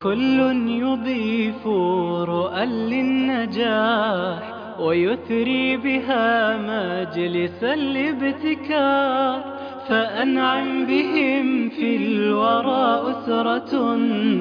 كل يضيف رؤى للنجاح ويثري بها مجلس الابتكار، فأنعم بهم في الورى أسرة،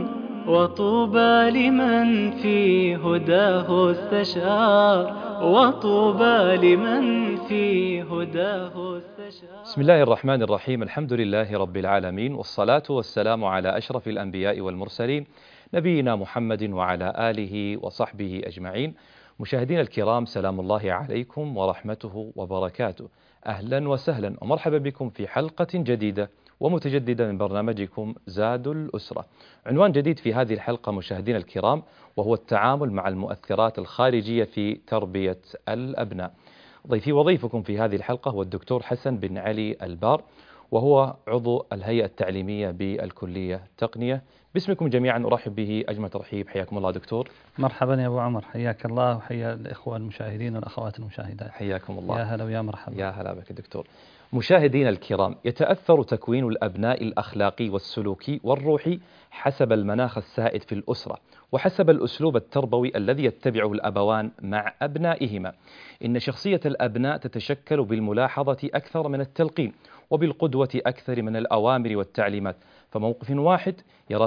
وطوبى لمن في هداه استشار، وطوبى لمن في هداه استشار. بسم الله الرحمن الرحيم. الحمد لله رب العالمين، والصلاة والسلام على أشرف الأنبياء والمرسلين، نبينا محمد وعلى آله وصحبه أجمعين. مشاهدينا الكرام، سلام الله عليكم ورحمته وبركاته. أهلا وسهلا ومرحبا بكم في حلقة جديدة ومتجددة من برنامجكم زاد الأسرة. عنوان جديد في هذه الحلقة مشاهدينا الكرام، وهو التعامل مع المؤثرات الخارجية في تربية الأبناء. ضيفي وضيفكم في هذه الحلقة هو الدكتور حسن بن علي البار، وهو عضو الهيئة التعليمية بالكلية التقنية. باسمكم جميعا أرحب به أجمل ترحيب. حياكم الله دكتور. مرحبا يا أبو عمر، حياك الله وحيا الإخوة المشاهدين والأخوات المشاهدات. حياكم الله. يا هلا ويا مرحبا. يا هلا بك دكتور. مشاهدينا الكرام، يتأثر تكوين الأبناء الأخلاقي والسلوكي والروحي حسب المناخ السائد في الأسرة، وحسب الأسلوب التربوي الذي يتبعه الأبوان مع أبنائهما. إن شخصية الأبناء تتشكل بالملاحظة أكثر من التلقين، وبالقدوة أكثر من الأوامر والتعليمات. فموقف واحد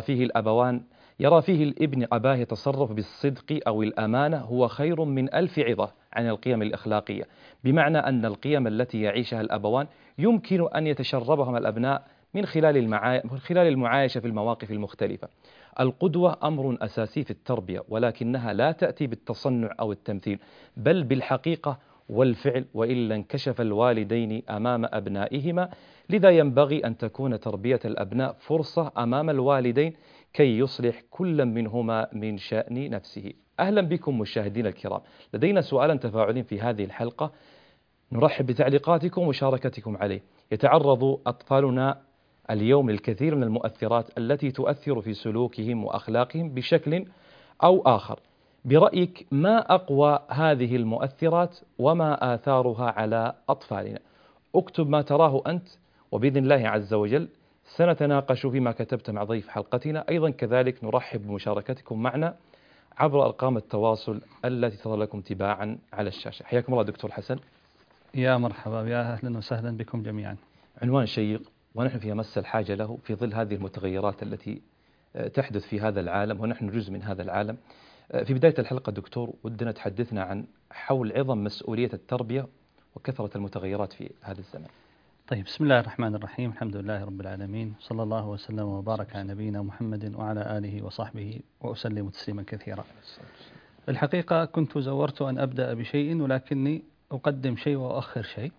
يرى فيه الابن أباه يتصرف بالصدق أو الأمانة هو خير من 1000 عظة عن القيم الأخلاقية، بمعنى أن القيم التي يعيشها الأبوان يمكن أن يتشربهم الأبناء من خلال المعايشة في المواقف المختلفة. القدوة أمر أساسي في التربية، ولكنها لا تأتي بالتصنع أو التمثيل، بل بالحقيقة والفعل، وإلا انكشف الوالدين أمام أبنائهما. لذا ينبغي أن تكون تربية الأبناء فرصة أمام الوالدين كي يصلح كل منهما من شأن نفسه. أهلا بكم مشاهدينا الكرام. لدينا سؤالا تفاعلي في هذه الحلقة، نرحب بتعليقاتكم ومشاركتكم عليه. يتعرض أطفالنا اليوم للكثير من المؤثرات التي تؤثر في سلوكهم وأخلاقهم بشكل أو آخر. برأيك ما أقوى هذه المؤثرات وما آثارها على أطفالنا؟ اكتب ما تراه أنت، وبإذن الله عز وجل سنتناقش فيما كتبت مع ضيف حلقتنا. أيضا كذلك نرحب بمشاركتكم معنا عبر أرقام التواصل التي تظهر لكم تباعا على الشاشة. حياكم الله دكتور حسن. يا مرحبا، يا أهلا وسهلا بكم جميعا. عنوان شيق ونحن في أمس الحاجة له في ظل هذه المتغيرات التي تحدث في هذا العالم، ونحن جزء من هذا العالم. في بداية الحلقة دكتور، ودنا تحدثنا عن حول عظم مسؤولية التربية وكثرة المتغيرات في هذا الزمن. طيب، بسم الله الرحمن الرحيم. الحمد لله رب العالمين، صلى الله وسلم وبارك على نبينا محمد وعلى آله وصحبه وأسلم تسليما كثيرا. الحقيقة كنت زورت أن أبدأ بشيء، ولكني أقدم شيء وأؤخر شيء.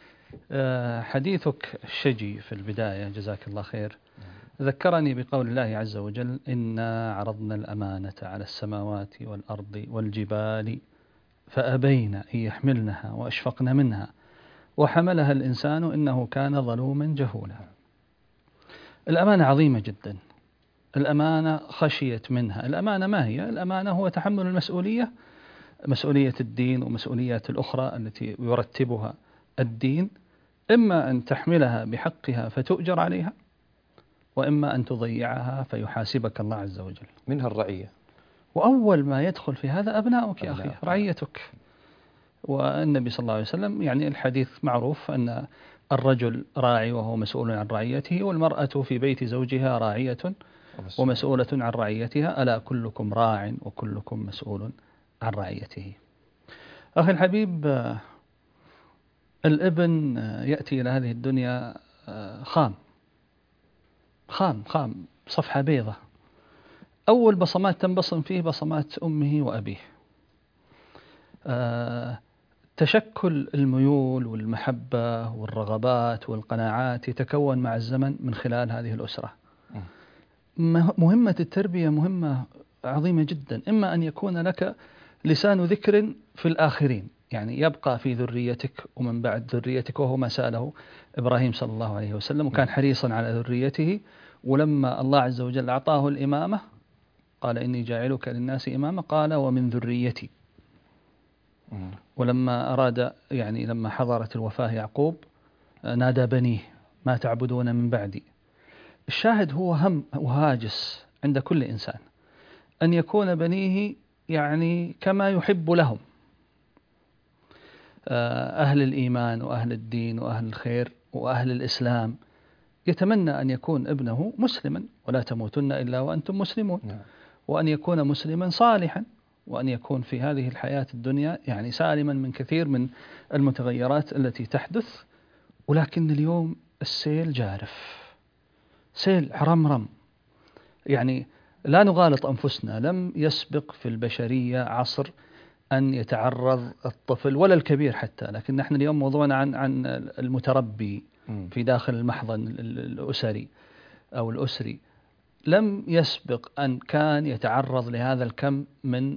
حديثك الشجي في البداية جزاك الله خير ذكرني بقول الله عز وجل: إنا عرضنا الأمانة على السماوات والأرض والجبال فأبين أن يحملنها وأشفقن منها وحملها الإنسان إنه كان ظلوما جهولا. الأمانة عظيمة جدا. الأمانة خشيت منها. الأمانة ما هي؟ الأمانة هو تحمل المسؤولية، مسؤولية الدين ومسؤوليات الأخرى التي يرتبها الدين. إما أن تحملها بحقها فتؤجر عليها، وإما أن تضيعها فيحاسبك الله عز وجل. منها الرعية، وأول ما يدخل في هذا أبناؤك يا أخي، رعيتك. والنبي صلى الله عليه وسلم يعني الحديث معروف أن الرجل راعي وهو مسؤول عن رعيته، والمرأة في بيت زوجها راعية ومسؤولة عن رعيتها، ألا كلكم راع وكلكم مسؤول عن رعيته. أخي الحبيب، الابن يأتي إلى هذه الدنيا خام صفحة بيضة. أول بصمات تنبصم فيه بصمات أمه وأبيه. تشكل الميول والمحبة والرغبات والقناعات يتكون مع الزمن من خلال هذه الأسرة. مهمة التربية مهمة عظيمة جدا. إما أن يكون لك لسان ذكر في الآخرين، يعني يبقى في ذريتك ومن بعد ذريتك، وهو ما سأله إبراهيم صلى الله عليه وسلم، وكان حريصا على ذريته. ولما الله عز وجل أعطاه الإمامة قال: إني جاعلك للناس إمامة، قال: ومن ذريتي. ولما أراد يعني لما حضرت الوفاة يعقوب نادى بنيه: ما تعبدون من بعدي. الشاهد هو هم وهاجس عند كل إنسان. أن يكون بنيه يعني كما يحب لهم، أهل الإيمان وأهل الدين وأهل الخير وأهل الإسلام، يتمنى أن يكون ابنه مسلما، ولا تموتن إلا وأنتم مسلمون، وأن يكون مسلما صالحا، وأن يكون في هذه الحياة الدنيا يعني سالما من كثير من المتغيرات التي تحدث. ولكن اليوم السيل جارف، سيل حرمرم، يعني لا نغالط أنفسنا، لم يسبق في البشرية عصر أن يتعرض الطفل ولا الكبير حتى، لكن نحن اليوم موضوعنا عن المتربي في داخل المحضن الأسري أو الأسري. لم يسبق أن كان يتعرض لهذا الكم من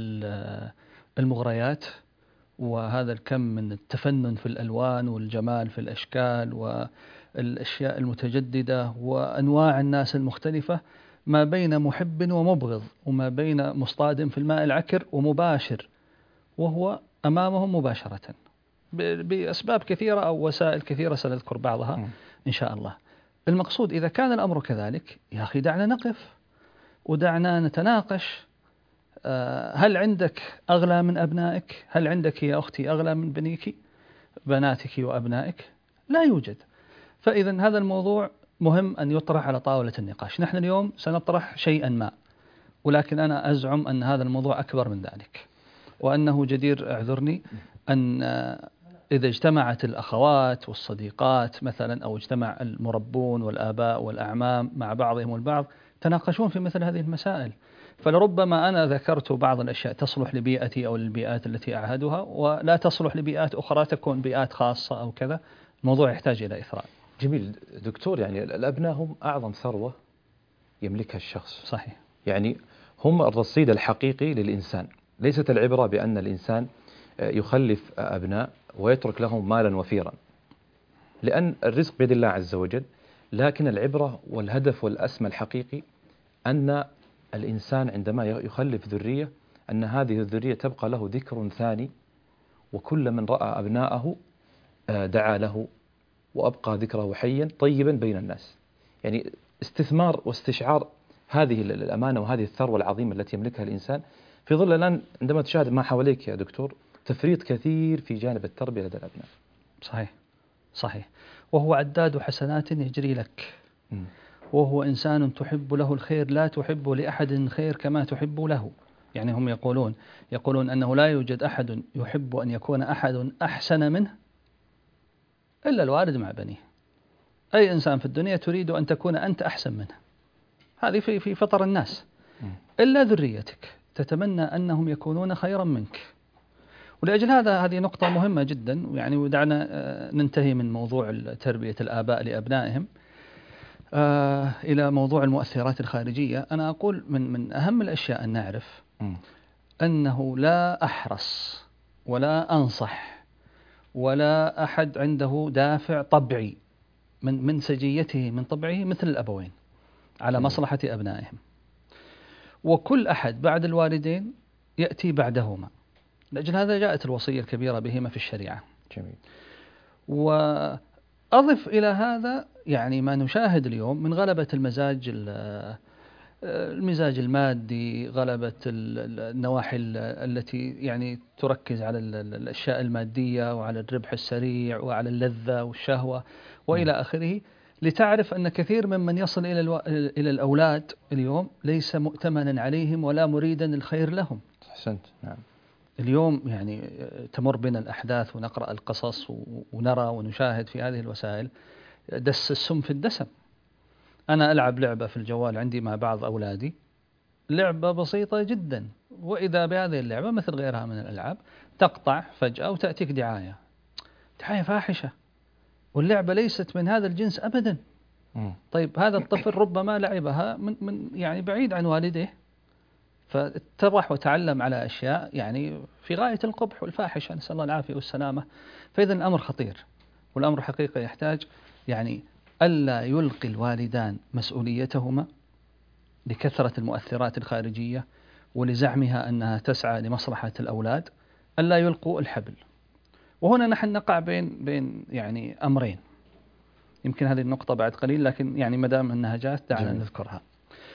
المغريات، وهذا الكم من التفنن في الألوان والجمال في الأشكال والأشياء المتجددة وأنواع الناس المختلفة، ما بين محب ومبغض، وما بين مصطادم في الماء العكر ومباشر، وهو أمامهم مباشرة بأسباب كثيرة أو وسائل كثيرة سنذكر بعضها إن شاء الله. المقصود إذا كان الأمر كذلك، يا أخي دعنا نقف ودعنا نتناقش. هل عندك أغلى من أبنائك؟ هل عندك يا أختي أغلى من بناتك وأبنائك؟ لا يوجد. فإذا هذا الموضوع مهم أن يطرح على طاولة النقاش. نحن اليوم سنطرح شيئا ما، ولكن أنا أزعم أن هذا الموضوع أكبر من ذلك، وأنه جدير، اعذرني، أن إذا اجتمعت الأخوات والصديقات مثلا، أو اجتمع المربون والآباء والأعمام مع بعضهم البعض، تناقشون في مثل هذه المسائل، فلربما أنا ذكرت بعض الأشياء تصلح لبيئتي أو للبيئات التي أعهدها، ولا تصلح لبيئات أخرى، تكون بيئات خاصة أو كذا. الموضوع يحتاج إلى إثراء. جميل دكتور، يعني الأبناء هم أعظم ثروة يملكها الشخص. صحيح. يعني هم الرصيد الحقيقي للإنسان. ليست العبرة بأن الإنسان يخلف أبناء ويترك لهم مالا وفيرا، لأن الرزق بيد الله عز وجل، لكن العبرة والهدف والأسمى الحقيقي أن الإنسان عندما يخلف ذرية، أن هذه الذرية تبقى له ذكر ثاني، وكل من رأى أبناءه دعا له وأبقى ذكره حيا طيبا بين الناس. يعني استثمار واستشعار هذه الأمانة وهذه الثروة العظيمة التي يملكها الإنسان، في ظل الآن عندما تشاهد ما حواليك يا دكتور تفريط كثير في جانب التربية لدى الأبناء. صحيح صحيح. وهو عداد حسنات يجري لك، وهو إنسان تحب له الخير، لا تحب لأحد خير كما تحب له. يعني هم يقولون أنه لا يوجد أحد يحب أن يكون أحد أحسن منه إلا الوالد مع بنيه. أي إنسان في الدنيا تريد أن تكون أنت أحسن منه، هذه في فطر الناس، إلا ذريتك تتمنى أنهم يكونون خيرا منك. ولأجل هذه نقطة مهمة جدا. يعني ودعنا ننتهي من موضوع تربية الآباء لأبنائهم إلى موضوع المؤثرات الخارجية. أنا أقول من أهم الأشياء أن نعرف أنه لا أحرص ولا أنصح ولا أحد عنده دافع طبعي من سجيته من طبعه مثل الأبوين على مصلحة أبنائهم، وكل أحد بعد الوالدين يأتي بعدهما. لأجل هذا جاءت الوصية الكبيرة بهما في الشريعة. جميل. وأضف إلى هذا يعني ما نشاهد اليوم من غلبة المزاج المادي، غلبة النواحي التي يعني تركز على الأشياء المادية وعلى الربح السريع وعلى اللذة والشهوة وإلى آخره، لتعرف أن كثير ممن يصل إلى الأولاد اليوم ليس مؤتمنا عليهم ولا مريدا الخير لهم. أحسنت. نعم. اليوم يعني تمر بنا الأحداث ونقرأ القصص ونرى ونشاهد في هذه الوسائل دس السم في الدسم. أنا ألعب لعبة في الجوال عندي مع بعض أولادي، لعبة بسيطة جدا، وإذا بهذه اللعبة مثل غيرها من الألعاب تقطع فجأة وتأتيك دعاية فاحشة، واللعبة ليست من هذا الجنس أبدا. طيب هذا الطفل ربما لعبها من يعني بعيد عن والديه، فاتضح وتعلم على أشياء يعني في غاية القبح والفاحشة، نسأل الله العافية والسلامة. فإذا الأمر خطير، والأمر حقيقة يحتاج يعني ألا يلقي الوالدان مسؤوليتهما لكثرة المؤثرات الخارجية ولزعمها أنها تسعى لمصلحة الأولاد، ألا يلقوا الحبل. وهنا نحن نقع بين يعني أمرين، يمكن هذه النقطة بعد قليل، لكن يعني مدام أنها جاءت دعنا نذكرها.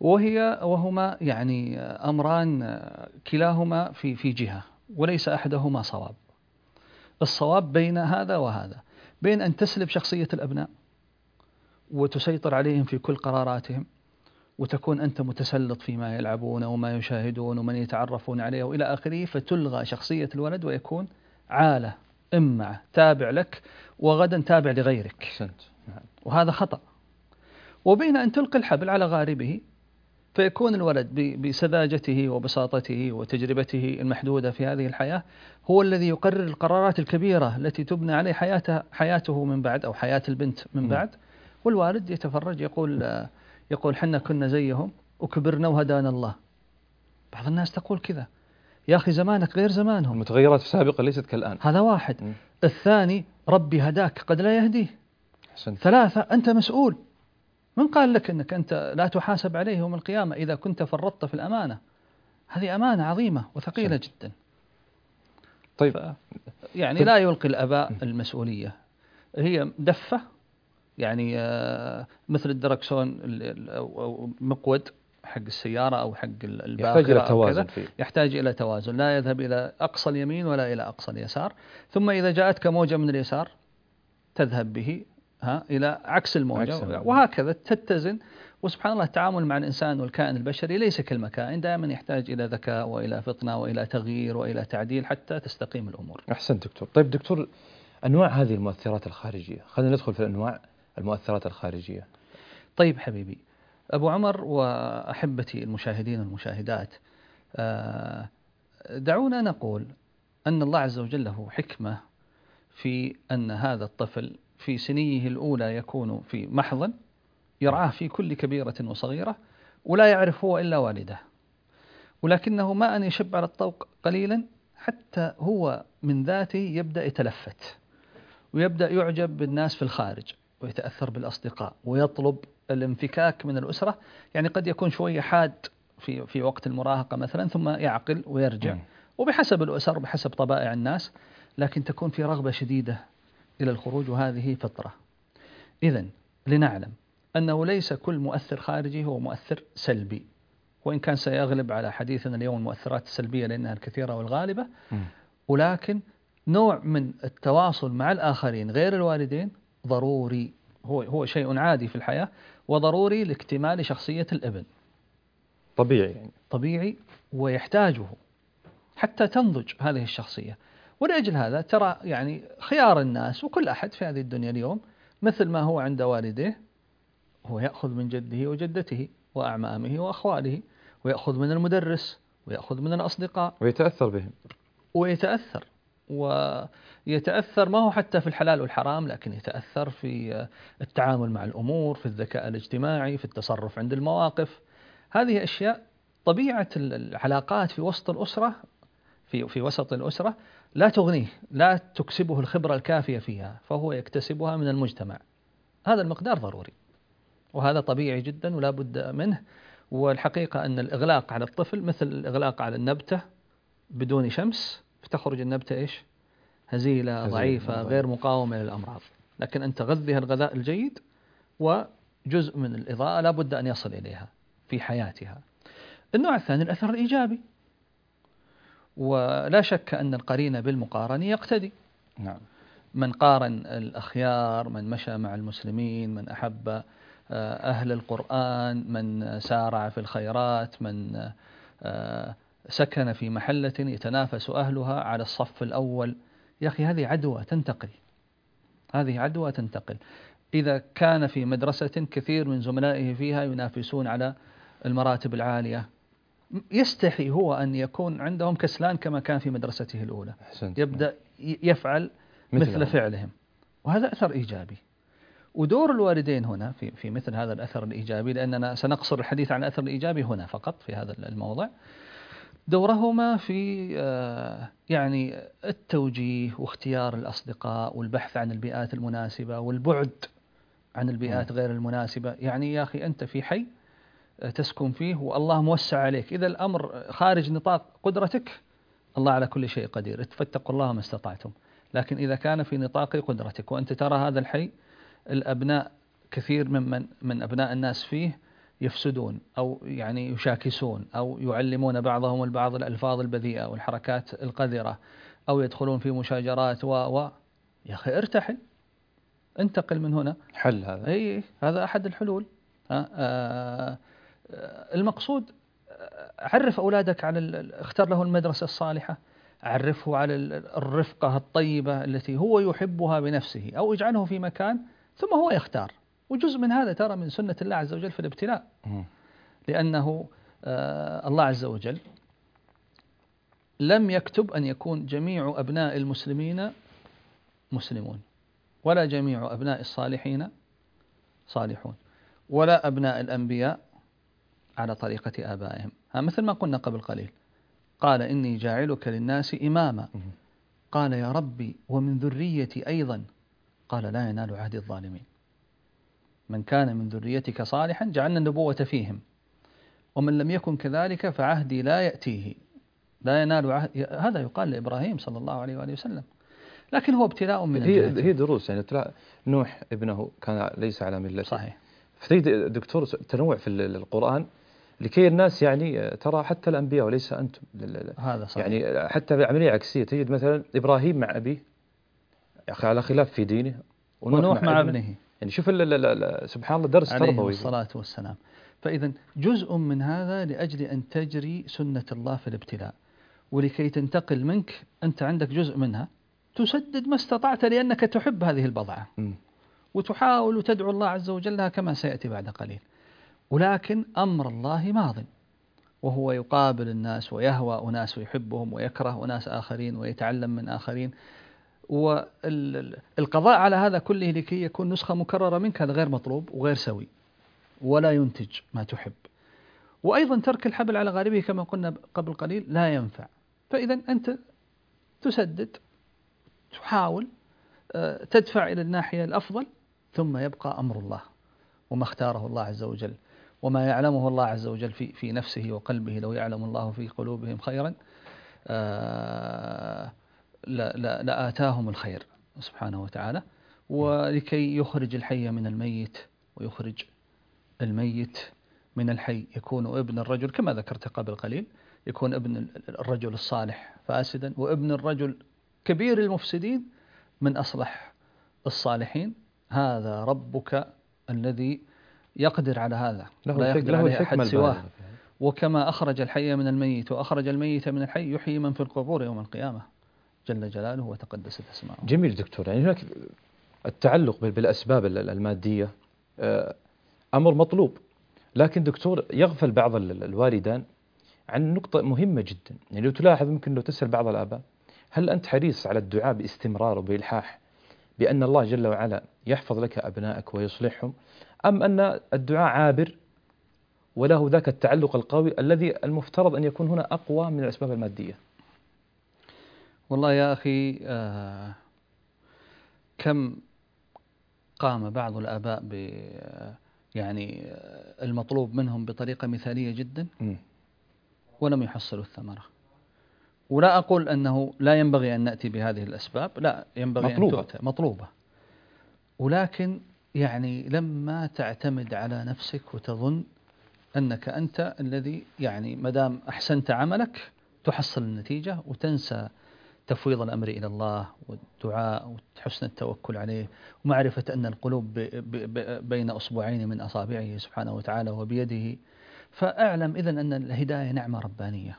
وهما يعني أمران كلاهما في جهة، وليس أحدهما صواب. الصواب بين هذا وهذا، بين أن تسلب شخصية الأبناء وتسيطر عليهم في كل قراراتهم، وتكون أنت متسلط فيما يلعبون وما يشاهدون ومن يتعرفون عليه وإلى آخره، فتلغى شخصية الولد ويكون عالة إمعة تابع لك وغدا تابع لغيرك، وهذا خطأ. وبين أن تلقي الحبل على غاربه، فيكون الولد بسذاجته وبساطته وتجربته المحدودة في هذه الحياة هو الذي يقرر القرارات الكبيرة التي تبنى عليه حياته من بعد، أو حياة البنت من بعد. والوالد يتفرج يقول حنا كنا زيهم وكبرنا وهدانا الله. بعض الناس تقول كذا، يا أخي زمانك غير زمانهم، المتغيرات السابقة ليست كالآن. هذا واحد. الثاني، ربي هداك قد لا يهديه. حسنت. ثلاثة، أنت مسؤول. من قال لك أنك أنت لا تحاسب عليه يوم القيامة إذا كنت فرطت في الأمانة؟ هذه أمانة عظيمة وثقيلة جدا. طيب يعني لا يلقي الآباء المسؤولية، هي دفة يعني مثل الدركسون أو مقود حق السيارة أو حق الباخرة، يحتاج إلى توازن فيه. يحتاج إلى توازن، لا يذهب إلى أقصى اليمين ولا إلى أقصى اليسار. ثم إذا جاءتك موجة من اليسار تذهب به إلى عكس الموجة، وهكذا تتزن. وسبحان الله، التعامل مع الإنسان والكائن البشري ليس كالمكائن، دائما يحتاج إلى ذكاء وإلى فطنة وإلى تغيير وإلى تعديل حتى تستقيم الأمور. أحسن دكتور. طيب دكتور، أنواع هذه المؤثرات الخارجية، خلينا ندخل في أنواع المؤثرات الخارجية. طيب حبيبي أبو عمر وأحبتي المشاهدين والمشاهدات، دعونا نقول أن الله عز وجل له حكمة في أن هذا الطفل في سنيه الأولى يكون في محضن يرعاه في كل كبيرة وصغيرة، ولا يعرف هو إلا والده، ولكنه ما أن يشب على الطوق قليلا حتى هو من ذاته يبدأ يتلفت ويبدأ يعجب بالناس في الخارج ويتأثر بالأصدقاء ويطلب الانفكاك من الأسرة. يعني قد يكون شوية حاد في وقت المراهقة مثلا، ثم يعقل ويرجع، وبحسب الأسر بحسب طبائع الناس، لكن تكون في رغبة شديدة إلى الخروج، وهذه فطرة. إذن لنعلم أنه ليس كل مؤثر خارجي هو مؤثر سلبي، وإن كان سيغلب على حديثنا اليوم المؤثرات السلبية لأنها الكثيرة والغالبة، ولكن نوع من التواصل مع الآخرين غير الوالدين ضروري، هو شيء عادي في الحياة وضروري لاكتمال شخصية الابن. طبيعي يعني. طبيعي ويحتاجه حتى تنضج هذه الشخصية. ولأجل هذا ترى يعني خيار الناس وكل أحد في هذه الدنيا اليوم مثل ما هو عند والديه، هو يأخذ من جده وجدته وأعمامه وأخواله، ويأخذ من المدرس ويأخذ من الأصدقاء ويتأثر بهم، ويتأثر ما هو حتى في الحلال والحرام، لكن يتأثر في التعامل مع الأمور، في الذكاء الاجتماعي، في التصرف عند المواقف. هذه أشياء طبيعة العلاقات في وسط الأسرة، في وسط الأسرة لا تغنيه، لا تكسبه الخبرة الكافية فيها، فهو يكتسبها من المجتمع. هذا المقدار ضروري، وهذا طبيعي جدا ولا بد منه. والحقيقة أن الإغلاق على الطفل مثل الإغلاق على النبتة بدون شمس، فتخرج النبتة إيش؟ هزيلة ضعيفة غير مقاومة للأمراض. لكن أنت غذيها الغذاء الجيد، وجزء من الإضاءة لا بد أن يصل إليها في حياتها. النوع الثاني الأثر الإيجابي، ولا شك أن القرين بالمقارن يقتدي. نعم. من قارن الأخيار، من مشى مع المسلمين، من أحب أهل القرآن، من سارع في الخيرات، من سكن في محلة يتنافس أهلها على الصف الأول. يا أخي هذه عدوى تنتقل، هذه عدوى تنتقل. إذا كان في مدرسة كثير من زملائه فيها ينافسون على المراتب العالية، يستحي هو أن يكون عندهم كسلان كما كان في مدرسته الأولى، يبدأ يفعل مثل فعلهم، وهذا أثر إيجابي. ودور الوالدين هنا في مثل هذا الأثر الإيجابي، لأننا سنقصر الحديث عن الأثر الإيجابي هنا فقط في هذا الموضع، دورهما في يعني التوجيه واختيار الأصدقاء والبحث عن البيئات المناسبة والبعد عن البيئات غير المناسبة. يعني يا أخي أنت في حي تسكن فيه والله موسع عليك، إذا الأمر خارج نطاق قدرتك الله على كل شيء قدير، فاتقوا الله ما استطعتم. لكن إذا كان في نطاق قدرتك وأنت ترى هذا الحي الأبناء كثير من أبناء الناس فيه يفسدون أو يعني يشاكسون أو يعلمون بعضهم البعض الألفاظ البذيئة والحركات القذرة أو يدخلون في مشاجرات يا أخي ارتحل، انتقل من هنا. حل هذا. أي هذا أحد الحلول. المقصود عرف أولادك على اختار له المدرسة الصالحة، عرفه على الرفقة الطيبة التي هو يحبها بنفسه، أو اجعله في مكان ثم هو يختار. وجزء من هذا ترى من سنة الله عز وجل في الابتلاء، لأنه الله عز وجل لم يكتب أن يكون جميع أبناء المسلمين مسلمون، ولا جميع أبناء الصالحين صالحون، ولا أبناء الأنبياء على طريقة آبائهم. مثل ما قلنا قبل قليل، قال إني جاعلك للناس إماما، قال يا ربي ومن ذريتي أيضا، قال لا ينال عهد الظالمين. من كان من ذريتك صالحا جعلنا النبوة فيهم، ومن لم يكن كذلك فعهدي لا يأتيه، لا ينال عهد. هذا يقال لإبراهيم صلى الله عليه وآله وسلم، لكن هو ابتلاء من هي دروس. يعني نوح ابنه كان ليس على ملته. صحيح. فتجد دكتور تنوع في القرآن لكي الناس يعني ترى حتى الأنبياء وليس أنتم. هذا صحيح. يعني حتى بعملية عكسية تجد مثلا إبراهيم مع أبيه على خلاف في دينه، ونوح مع ابنه. يعني شوف سبحان الله درس تربوي عليه الصلاة والسلام. فإذا جزء من هذا لأجل أن تجري سنة الله في الابتلاء، ولكي تنتقل منك أنت عندك جزء منها تسدد ما استطعت لأنك تحب هذه البضعة وتحاول وتدعو الله عز وجل لها كما سيأتي بعد قليل. ولكن أمر الله ماض، وهو يقابل الناس ويهوى أناس ويحبهم ويكره أناس آخرين ويتعلم من آخرين. والقضاء على هذا كله لكي يكون نسخة مكررة منك هذا غير مطلوب وغير سوي ولا ينتج ما تحب. وأيضا ترك الحبل على غاربه كما قلنا قبل قليل لا ينفع. فإذا أنت تسدد، تحاول تدفع إلى الناحية الأفضل، ثم يبقى أمر الله وما اختاره الله عز وجل وما يعلمه الله عز وجل في نفسه وقلبه. لو يعلم الله في قلوبهم خيرا لآتاهم الخير سبحانه وتعالى. ولكي يخرج الحي من الميت ويخرج الميت من الحي يكون ابن الرجل كما ذكرت قبل قليل، يكون ابن الرجل الصالح فاسدا، وابن الرجل كبير المفسدين من أصلح الصالحين. هذا ربك الذي يقدر على هذا، لا يقدر عليه أحد سواه. وكما أخرج الحي من الميت وأخرج الميت من الحي يحيي من في القبور يوم القيامة جل جلاله وتقدست اسماؤه. جميل دكتور. يعني هناك التعلق بالأسباب المادية أمر مطلوب، لكن دكتور يغفل بعض الوالدان عن نقطة مهمة جدا. يعني لو تلاحظ ممكن لو تسأل بعض الآباء هل أنت حريص على الدعاء باستمرار وبإلحاح بأن الله جل وعلا يحفظ لك أبنائك ويصلحهم، أم أن الدعاء عابر وله ذاك التعلق القوي الذي المفترض أن يكون هنا أقوى من الأسباب المادية؟ والله يا أخي كم قام بعض الآباء يعني المطلوب منهم بطريقة مثالية جدا ولم يحصلوا الثمرة. ولا أقول أنه لا ينبغي أن نأتي بهذه الأسباب، لا، ينبغي أن تؤتى مطلوبة، ولكن يعني لما تعتمد على نفسك وتظن أنك أنت الذي يعني مدام أحسنت عملك تحصل النتيجة، وتنسى تفويض الأمر إلى الله والدعاء وحسن التوكل عليه ومعرفة أن القلوب بين أصبعين من أصابعه سبحانه وتعالى وبيده. فأعلم إذن أن الهداية نعمة ربانية.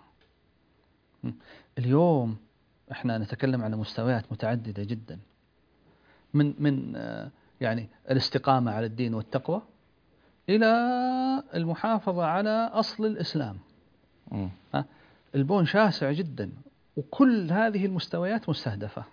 اليوم احنا نتكلم على مستويات متعددة جدا، من يعني الاستقامة على الدين والتقوى إلى المحافظة على أصل الإسلام. البون شاسع جدا، وكل هذه المستويات مستهدفة.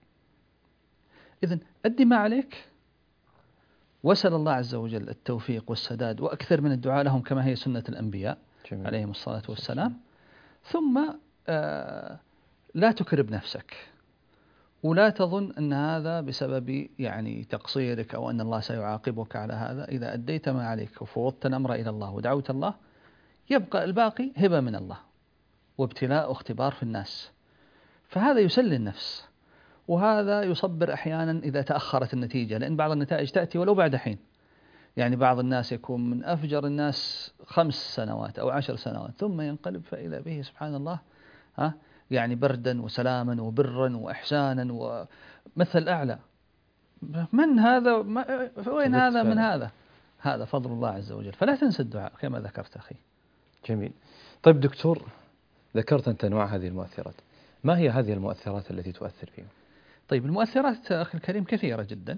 إذن أدي ما عليك، وسأل الله عز وجل التوفيق والسداد، وأكثر من الدعاء لهم كما هي سنة الأنبياء عليهم الصلاة والسلام. ثم لا تكرب نفسك، ولا تظن أن هذا بسبب يعني تقصيرك أو أن الله سيعاقبك على هذا. إذا أديت ما عليك وفوضت الأمر إلى الله ودعوت الله، يبقى الباقي هبة من الله وابتلاء واختبار في الناس. فهذا يسلي النفس، وهذا يصبر أحيانا إذا تأخرت النتيجة، لأن بعض النتائج تأتي ولو بعد حين. يعني بعض الناس يكون من أفجر الناس 5 سنوات أو 10 سنوات ثم ينقلب فإذا به سبحان الله يعني بردا وسلاما وبرا وإحسانا ومثل أعلى. من هذا؟ وين هذا من هذا؟ هذا فضل الله عز وجل. فلا تنسى الدعاء كما ذكرت أخي. جميل. طيب دكتور، ذكرت أنت أنواع هذه المؤثرات، ما هي هذه المؤثرات التي تؤثر فيهم؟ طيب المؤثرات أخي الكريم كثيرة جدا،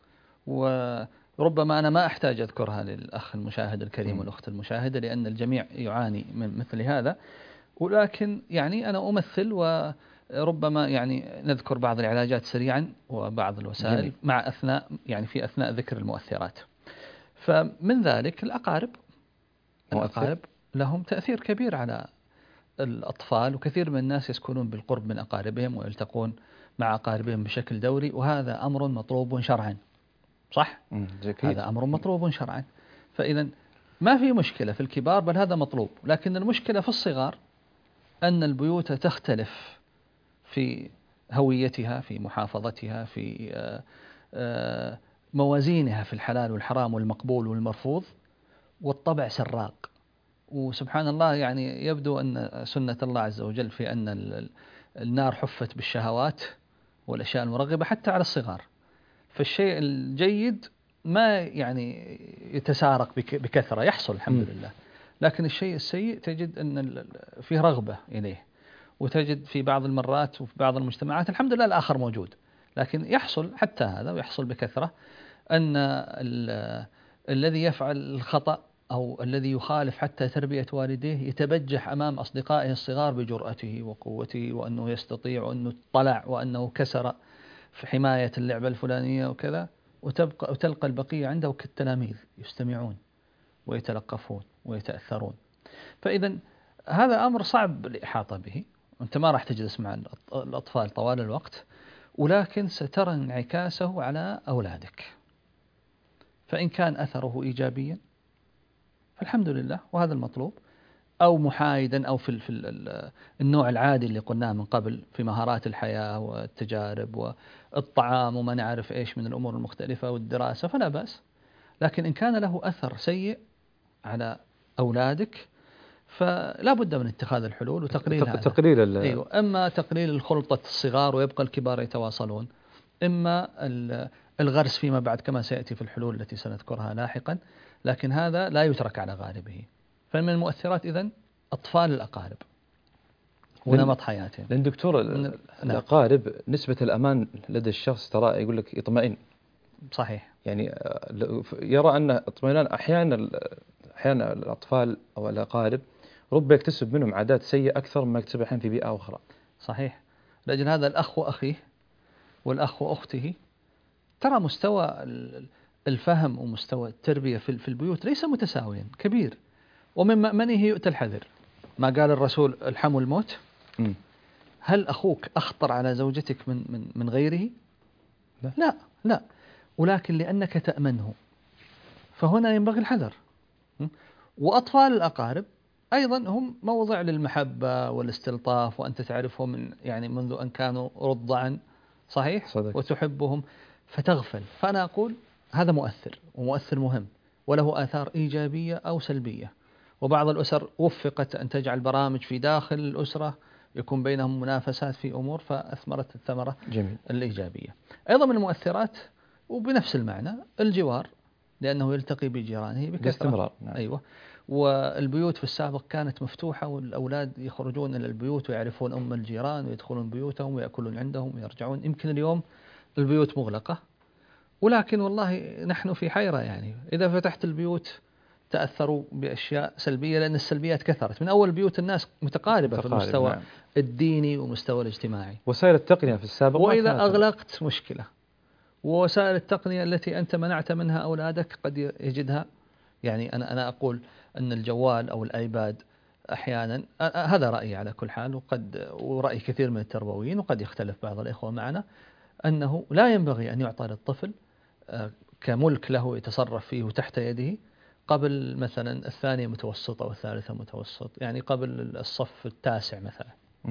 وربما أنا ما أحتاج أذكرها للأخ المشاهد الكريم والأخت المشاهدة لأن الجميع يعاني من مثل هذا، ولكن يعني أنا أمثل وربما يعني نذكر بعض العلاجات سريعا وبعض الوسائل جميل. مع في أثناء ذكر المؤثرات. فمن ذلك الأقارب لهم تأثير كبير على الأطفال، وكثير من الناس يسكنون بالقرب من أقاربهم ويلتقون مع أقاربهم بشكل دوري، وهذا أمر مطلوب شرعا. صح؟ هذا أمر مطلوب شرعا. فإذا ما في مشكلة في الكبار، بل هذا مطلوب، لكن المشكلة في الصغار أن البيوت تختلف في هويتها، في محافظتها، في موازينها في الحلال والحرام والمقبول والمرفوض، والطبع سراق. وسبحان الله يعني يبدو أن سنة الله عز وجل في أن النار حفت بالشهوات والأشياء المرغبة حتى على الصغار. فالشيء الجيد ما يعني يتسارق بكثرة، يحصل الحمد لله، لكن الشيء السيء تجد أن فيه رغبة إليه، وتجد في بعض المرات وفي بعض المجتمعات الحمد لله الآخر موجود، لكن يحصل حتى هذا ويحصل بكثرة أن الذي يفعل الخطأ أو الذي يخالف حتى تربية والديه يتبجح أمام أصدقائه الصغار بجرأته وقوته، وأنه يستطيع، وأنه طلع، وأنه كسر في حماية اللعبة الفلانية وكذا، وتلقى البقية عنده كالتلاميذ يستمعون ويتلقفون ويتأثرون. فإذا هذا أمر صعب الإحاطة به، أنت ما راح تجلس مع الأطفال طوال الوقت، ولكن سترى انعكاسه على أولادك. فإن كان أثره إيجابيا فالحمد لله وهذا المطلوب، أو محايدا، أو في النوع العادي اللي قلناه من قبل في مهارات الحياة والتجارب والطعام وما نعرف إيش من الأمور المختلفة والدراسة، فلا بأس. لكن إن كان له أثر سيء على أولادك فلا بد من اتخاذ الحلول وتقليل هذا. أيوة، أما تقليل الخلطة الصغار ويبقى الكبار يتواصلون، إما الغرس فيما بعد كما سيأتي في الحلول التي سنذكرها لاحقا، لكن هذا لا يترك على غالبه. فمن المؤثرات إذن أطفال الأقارب ونمط حياتهم. لأن دكتور الأقارب نسبة الأمان لدى الشخص ترى يقول لك يطمئن. صحيح. يعني يرى أن اطمئنان أحيانا الأطفال أو الأقارب رب يكتسب منهم عادات سيئة أكثر مما يكتسب أحيانا في بيئة أخرى. صحيح. لأجل هذا الأخ وأخيه والأخ وأخته ترى مستوى الفهم ومستوى التربية في البيوت ليس متساويا، كبير، ومن مأمنه يؤتى الحذر. ما قال الرسول الحموا الموت. هل أخوك أخطر على زوجتك من غيره؟ لا، ولكن لأنك تأمنه، فهنا ينبغي الحذر. وأطفال الأقارب أيضا هم موضع للمحبة والاستلطاف، وأنت تعرفهم يعني منذ أن كانوا رضعا. صحيح. صدق. وتحبهم فتغفل. فأنا أقول هذا مؤثر ومؤثر مهم، وله آثار إيجابية أو سلبية. وبعض الأسر وفقت أن تجعل برامج في داخل الأسرة يكون بينهم منافسات في أمور فأثمرت الثمرة جميل. الإيجابية. أيضا من المؤثرات وبنفس المعنى الجوار، لأنه يلتقي بجيرانه بكثرة باستمرار. نعم. أيوة. والبيوت في السابق كانت مفتوحة، والأولاد يخرجون إلى البيوت ويعرفون أم الجيران ويدخلون بيوتهم ويأكلون عندهم ويرجعون. يمكن اليوم البيوت مغلقة، ولكن والله نحن في حيرة. يعني إذا فتحت البيوت تأثروا بأشياء سلبية، لأن السلبيات كثرت من أول بيوت الناس متقاربة في المستوى نعم. الديني ومستوى الاجتماعي. وسائل التقنية في السابق، وإذا أغلقت مشكلة. ووسائل التقنية التي أنت منعت منها أولادك قد يجدها. يعني أنا أقول أن الجوال أو الآيباد أحيانا، هذا رأيي على كل حال، ورأي كثير من التربويين، وقد يختلف بعض الإخوة معنا، أنه لا ينبغي أن يعطى للطفل كملك له يتصرف فيه تحت يده قبل مثلا الثانية متوسطة والثالثة متوسط، يعني قبل الصف التاسع مثلا.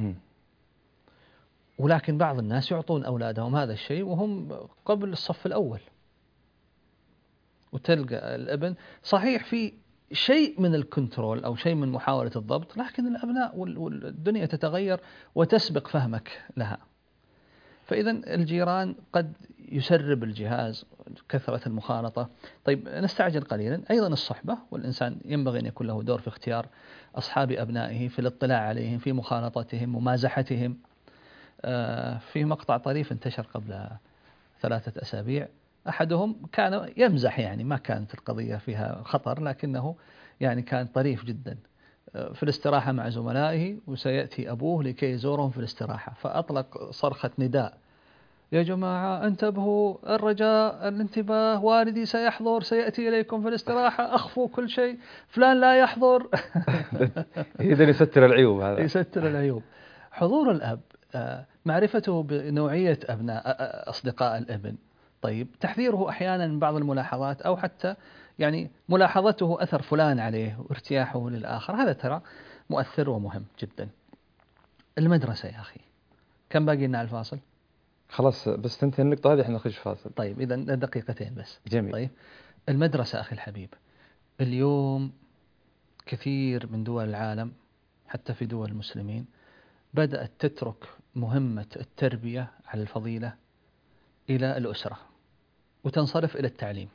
ولكن بعض الناس يعطون أولادهم هذا الشيء وهم قبل الصف الأول، وتلقى الابن صحيح في شيء من الكنترول أو شيء من محاولة الضبط، لكن الأبناء والدنيا تتغير وتسبق فهمك لها. فإذا الجيران قد يسرب الجهاز، كثرة المخالطة. طيب نستعجل قليلا، أيضا الصحبة، والإنسان ينبغي أن يكون له دور في اختيار أصحاب أبنائه، في الاطلاع عليهم، في مخالطتهم، ممازحتهم. في مقطع طريف انتشر قبل 3 أسابيع، أحدهم كان يمزح، يعني ما كانت القضية فيها خطر، لكنه يعني كان طريف جدا، في الاستراحة مع زملائه وسيأتي أبوه لكي يزورهم في الاستراحة، فأطلق صرخة نداء: يا جماعة انتبهوا، الرجاء الانتباه، والدي سيحضر، سيأتي إليكم في الاستراحة، أخفوا كل شيء، فلان لا يحضر. إذا يستر العيوب هذا. يستر العيوب. حضور الأب، معرفته بنوعية أبناء أصدقاء الابن، طيب تحذيره أحيانا من بعض الملاحظات، أو حتى يعني ملاحظته أثر فلان عليه وارتياحه للآخر، هذا ترى مؤثر ومهم جدا. المدرسة يا أخي، كم باقي لنا على الفاصل؟ خلاص بس تنتهي النقطة هذه احنا نخش فاصل. طيب إذا دقيقتين بس. جميل. طيب المدرسة أخي الحبيب، اليوم كثير من دول العالم حتى في دول المسلمين بدأت تترك مهمة التربية على الفضيلة إلى الأسرة وتنصرف إلى التعليم،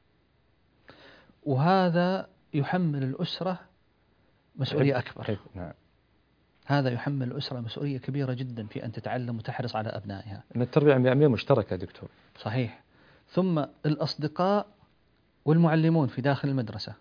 وهذا يحمل الأسرة مسؤولية أكبر. نعم. هذا يحمل الأسرة مسؤولية كبيرة جدا في أن تتعلم وتحرص على أبنائها. أن التربية عملية مشتركة دكتور. صحيح. ثم الأصدقاء والمعلمون في داخل المدرسة،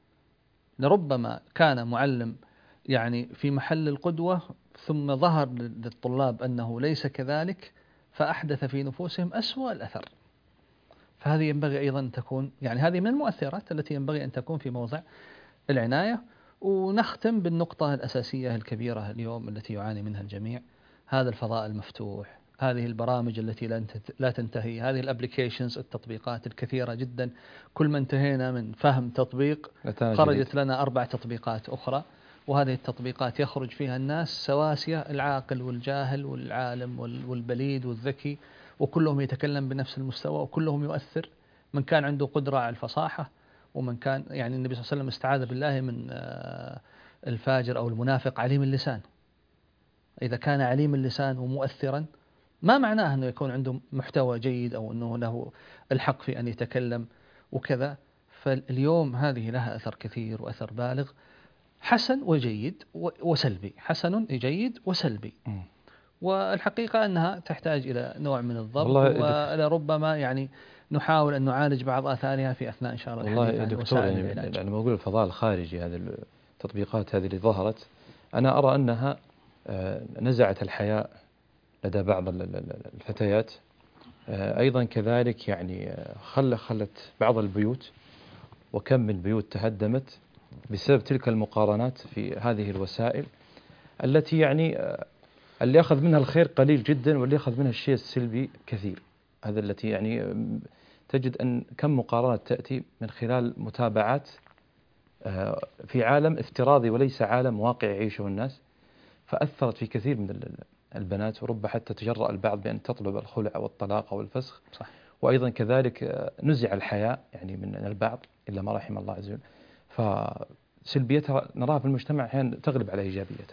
لربما كان معلم يعني في محل القدوة، ثم ظهر للطلاب أنه ليس كذلك، فأحدث في نفوسهم أسوأ الأثر. فهذه ينبغي أيضا أن تكون، يعني هذه من المؤثرات التي ينبغي أن تكون في موضع العناية. ونختم بالنقطة الأساسية الكبيرة اليوم التي يعاني منها الجميع: هذا الفضاء المفتوح، هذه البرامج التي لا تنتهي، هذه الابليكيشنز، التطبيقات الكثيرة جدا. كل ما انتهينا من فهم تطبيق خرجت لنا 4 تطبيقات أخرى، وهذه التطبيقات يخرج فيها الناس سواسية، العاقل والجاهل والعالم والبليد والذكي، وكلهم يتكلم بنفس المستوى، وكلهم يؤثر. من كان عنده قدرة على الفصاحة، ومن كان يعني النبي صلى الله عليه وسلم استعاذ بالله من الفاجر أو المنافق عليم اللسان. إذا كان عليم اللسان ومؤثرا، ما معناه أنه يكون عنده محتوى جيد أو أنه له الحق في أن يتكلم وكذا. فاليوم هذه لها أثر كثير وأثر بالغ، حسن وجيد وسلبي، حسن جيد وسلبي. والحقيقة أنها تحتاج إلى نوع من الضبط، ولربما يعني نحاول أن نعالج بعض آثارها في أثناء إن شاء الله الحديث عن وسائل العلاج. يعني موضوع الفضاء الخارجي، هذه التطبيقات هذه اللي ظهرت، أنا أرى أنها نزعت الحياء لدى بعض الفتيات، أيضا كذلك يعني خلت بعض البيوت، وكم من بيوت تهدمت بسبب تلك المقارنات في هذه الوسائل، التي يعني اللي يأخذ منها الخير قليل جدا، واللي يأخذ منها الشيء السلبي كثير. هذا التي يعني تجد أن كم مقارنة تأتي من خلال متابعات في عالم افتراضي وليس عالم واقع يعيشه الناس، فأثرت في كثير من البنات، ورب حتى تجرأ البعض بأن تطلب الخلع والطلاق والفسخ. صح. وأيضا كذلك نزع الحياء يعني من البعض إلا ما رحم الله عز وجل. فسلبيتها نراها في المجتمع أحيانا تغلب على إيجابيتها.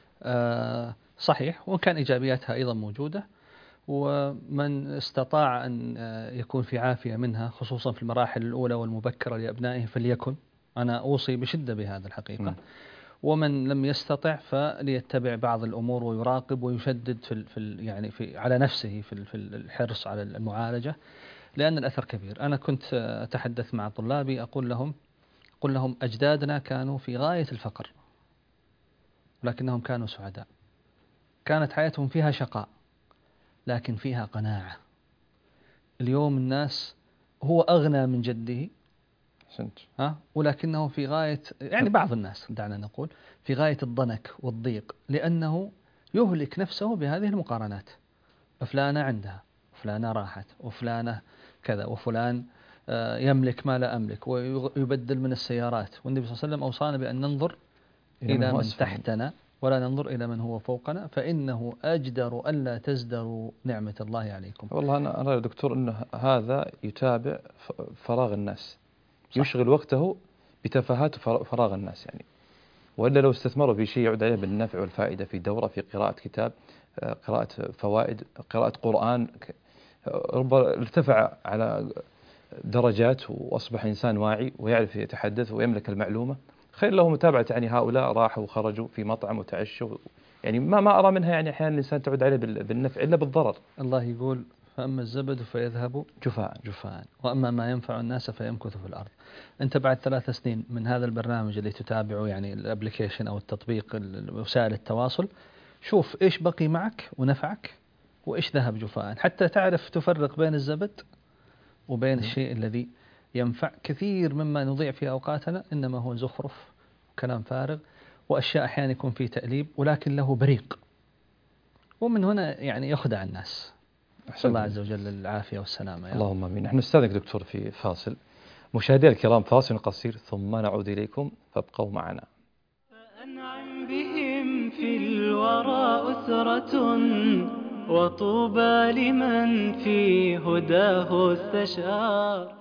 صحيح، وكان إيجابياتها أيضا موجودة، ومن استطاع أن يكون في عافية منها خصوصا في المراحل الأولى والمبكرة لأبنائه فليكن. أنا أوصي بشدة بهذا الحقيقة. ومن لم يستطع فليتبع بعض الأمور ويراقب ويشدد في على نفسه في الحرص على المعالجة، لأن الأثر كبير. أنا كنت أتحدث مع طلابي أقول لهم أجدادنا كانوا في غاية الفقر ولكنهم كانوا سعداء، كانت حياتهم فيها شقاء لكن فيها قناعة. اليوم الناس هو أغنى من جده ولكنه في غاية، يعني بعض الناس دعنا نقول في غاية الضنك والضيق، لأنه يهلك نفسه بهذه المقارنات. فلانة عندها، وفلانة راحت، وفلانة كذا، وفلان يملك ما لا أملك، ويبدل من السيارات. والنبي صلى الله عليه وسلم أوصانا بأن ننظر إلى من تحتنا ولا ننظر إلى من هو فوقنا، فإنه أجدر ألا تزدروا نعمة الله عليكم. والله أنا أرى يا دكتور أن هذا يتابع فراغ الناس. يشغل وقته بتفاهات وفراغ الناس يعني. وإلا لو استثمروا في شيء يعود عليه بالنفع والفائدة، في دورة، في قراءة كتاب، قراءة فوائد، قراءة قرآن، ربما ارتفع على درجات وأصبح إنسان واعي ويعرف يتحدث ويملك المعلومة. خير له متابعة يعني هؤلاء راحوا وخرجوا في مطعم وتعشوا، يعني ما أرى منها يعني أحيانا الإنسان تعود عليه بالنفع إلا بالضرر. الله يقول فأما الزبد فيذهب جفاء وأما ما ينفع الناس فيمكث في الأرض. أنت بعد 3 سنين من هذا البرنامج اللي تتابعه، يعني الابليكيشن أو التطبيق وسائل التواصل، شوف إيش بقي معك ونفعك وإيش ذهب جفاء، حتى تعرف تفرق بين الزبد وبين الشيء الذي ينفع. كثير مما نضيع في أوقاتنا إنما هو زخرف وكلام فارغ وأشياء أحيانا يكون فيه تأليب ولكن له بريق، ومن هنا يعني يخدع الناس. نسأل الله عز وجل العافية والسلامة يا اللهم امين. نحن نستاذنك دكتور في فاصل. مشاهدينا الكرام فاصل قصير ثم نعود اليكم، فابقوا معنا. فأنعم بهم في الورى أسرة، وطوبى لمن في هداه استشار.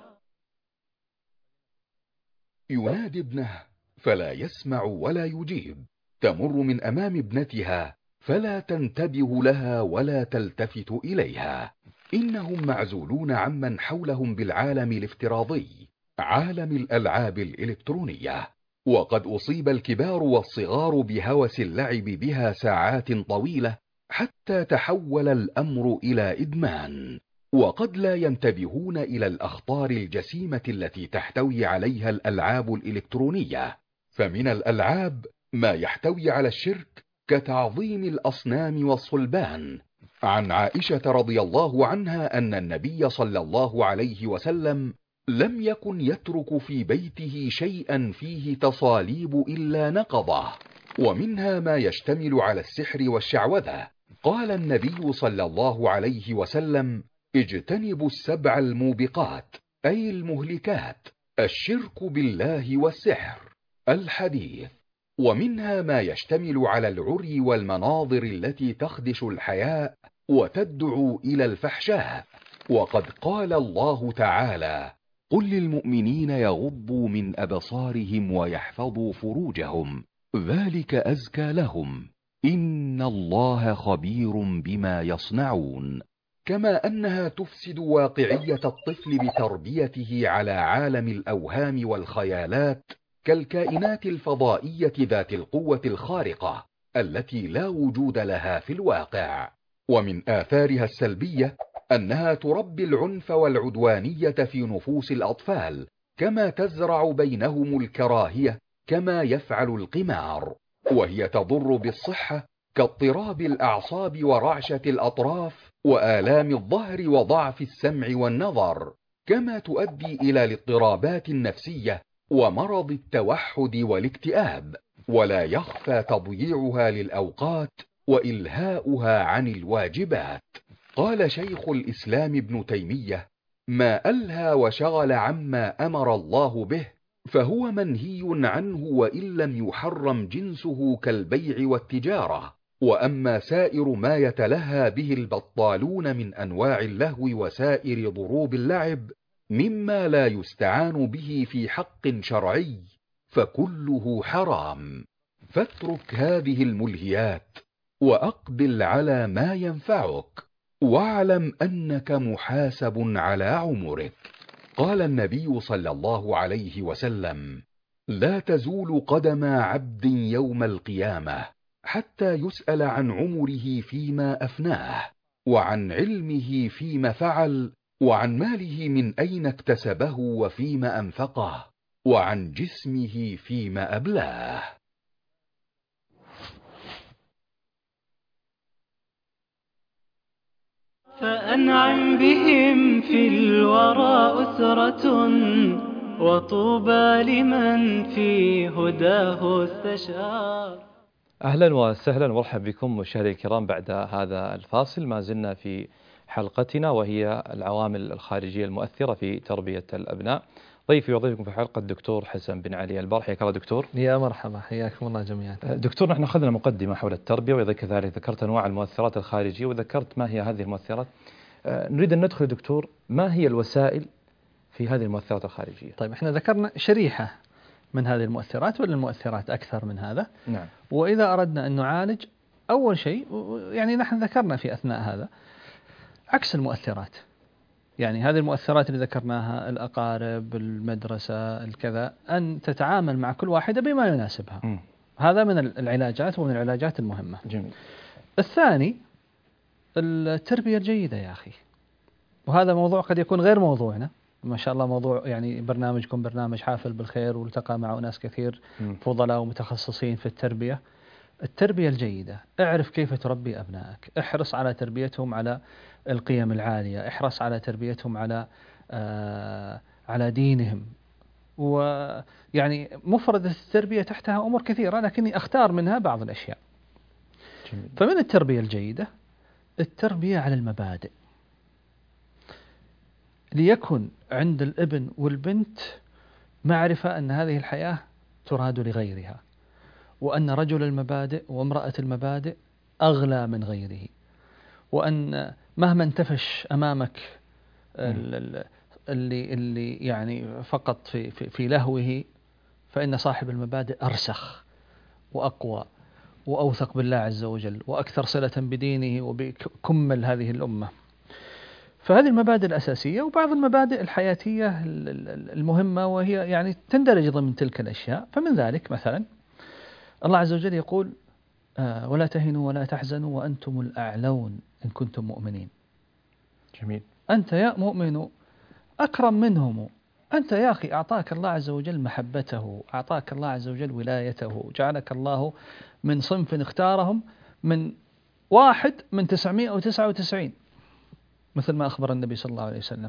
ينادي ابنه فلا يسمع ولا يجيب، تمر من أمام ابنتها فلا تنتبه لها ولا تلتفت إليها. إنهم معزولون عمن حولهم بالعالم الافتراضي، عالم الألعاب الإلكترونية، وقد أصيب الكبار والصغار بهوس اللعب بها ساعات طويلة حتى تحول الأمر إلى إدمان. وقد لا ينتبهون إلى الأخطار الجسيمة التي تحتوي عليها الألعاب الإلكترونية. فمن الألعاب ما يحتوي على الشرك كتعظيم الأصنام والصلبان. عن عائشة رضي الله عنها أن النبي صلى الله عليه وسلم لم يكن يترك في بيته شيئا فيه تصاليب إلا نقضه، ومنها ما يشتمل على السحر والشعوذة. قال النبي صلى الله عليه وسلم: اجتنبوا السبع الموبقات، أي المهلكات، الشرك بالله والسحر. الحديث. ومنها ما يشتمل على العري والمناظر التي تخدش الحياء وتدعو إلى الفحشاء. وقد قال الله تعالى: قل للمؤمنين يغضوا من أبصارهم ويحفظوا فروجهم، ذلك أزكى لهم، إن الله خبير بما يصنعون. كما أنها تفسد واقعية الطفل بتربيته على عالم الأوهام والخيالات كالكائنات الفضائية ذات القوة الخارقة التي لا وجود لها في الواقع. ومن آثارها السلبية أنها تربي العنف والعدوانية في نفوس الأطفال، كما تزرع بينهم الكراهية كما يفعل القمار، وهي تضر بالصحة كاضطراب الأعصاب ورعشة الأطراف وآلام الظهر وضعف السمع والنظر، كما تؤدي إلى الاضطرابات النفسية ومرض التوحد والاكتئاب. ولا يخفى تضييعها للأوقات وإلهاؤها عن الواجبات. قال شيخ الإسلام ابن تيمية: ما ألهى وشغل عما أمر الله به فهو منهي عنه وإن لم يحرم جنسه كالبيع والتجارة. وأما سائر ما يتلهى به البطالون من أنواع اللهو وسائر ضروب اللعب مما لا يستعان به في حق شرعي فكله حرام. فاترك هذه الملهيات وأقبل على ما ينفعك، واعلم أنك محاسب على عمرك. قال النبي صلى الله عليه وسلم: لا تزول قدم عبد يوم القيامة حتى يسأل عن عمره فيما أفناه، وعن علمه فيما فعل، وعن ماله من أين اكتسبه وفيما أنفقه، وعن جسمه فيما أبلاه. فأنعم بهم في الورى أسرة، وطوبى لمن في هداه استشار. أهلا وسهلا ومرحبا بكم مشاهدي الكرام. بعد هذا الفاصل ما زلنا في حلقتنا وهي العوامل الخارجية المؤثرة في تربية الأبناء. ضيفي وضيفكم في حلقة الدكتور حسن بن علي البار. حياك الله دكتور. يا مرحبا، حياكم الله جميعا. دكتور، نحن أخذنا مقدمة حول التربية وإذا كذلك ذكرت أنواع المؤثرات الخارجية وذكرت ما هي هذه المؤثرات. نريد أن ندخل دكتور، ما هي الوسائل في هذه المؤثرات الخارجية. طيب احنا ذكرنا شريحة من هذه المؤثرات، ولا المؤثرات أكثر من هذا؟ نعم. وإذا أردنا أن نعالج، أول شيء يعني نحن ذكرنا في أثناء هذا عكس المؤثرات. يعني هذه المؤثرات اللي ذكرناها، الأقارب، المدرسة، الكذا، أن تتعامل مع كل واحدة بما يناسبها. هذا من العلاجات ومن العلاجات المهمة. جميل. الثاني التربية الجيدة يا أخي، وهذا موضوع قد يكون غير موضوعنا. ما شاء الله موضوع يعني برنامجكم برنامج حافل بالخير، والتقى مع ناس كثير فضلاء ومتخصصين في التربية. التربية الجيدة، اعرف كيف تربي أبنائك، احرص على تربيتهم على القيم العالية، احرص على تربيتهم على دينهم. ويعني مفردة التربية تحتها أمور كثيرة، لكني أختار منها بعض الأشياء. جميل. فمن التربية الجيدة التربية على المبادئ، ليكن عند الابن والبنت معرفة أن هذه الحياة تراد لغيرها، وأن رجل المبادئ وامرأة المبادئ أغلى من غيره، وأن مهما انتفش أمامك اللي يعني فقط في لهوه، فإن صاحب المبادئ أرسخ وأقوى وأوثق بالله عز وجل وأكثر صلة بدينه وبكمل هذه الأمة. فهذه المبادئ الأساسية، وبعض المبادئ الحياتية المهمة، وهي يعني تندرج ضمن تلك الأشياء. فمن ذلك مثلا الله عز وجل يقول ولا تهنوا ولا تحزنوا وأنتم الأعلون إن كنتم مؤمنين. جميل. أنت يا مؤمن أكرم منهم. أنت يا أخي أعطاك الله عز وجل محبته، أعطاك الله عز وجل ولايته، جعلك الله من صنف اختارهم من واحد من 999، مثل ما أخبر النبي صلى الله عليه وسلم.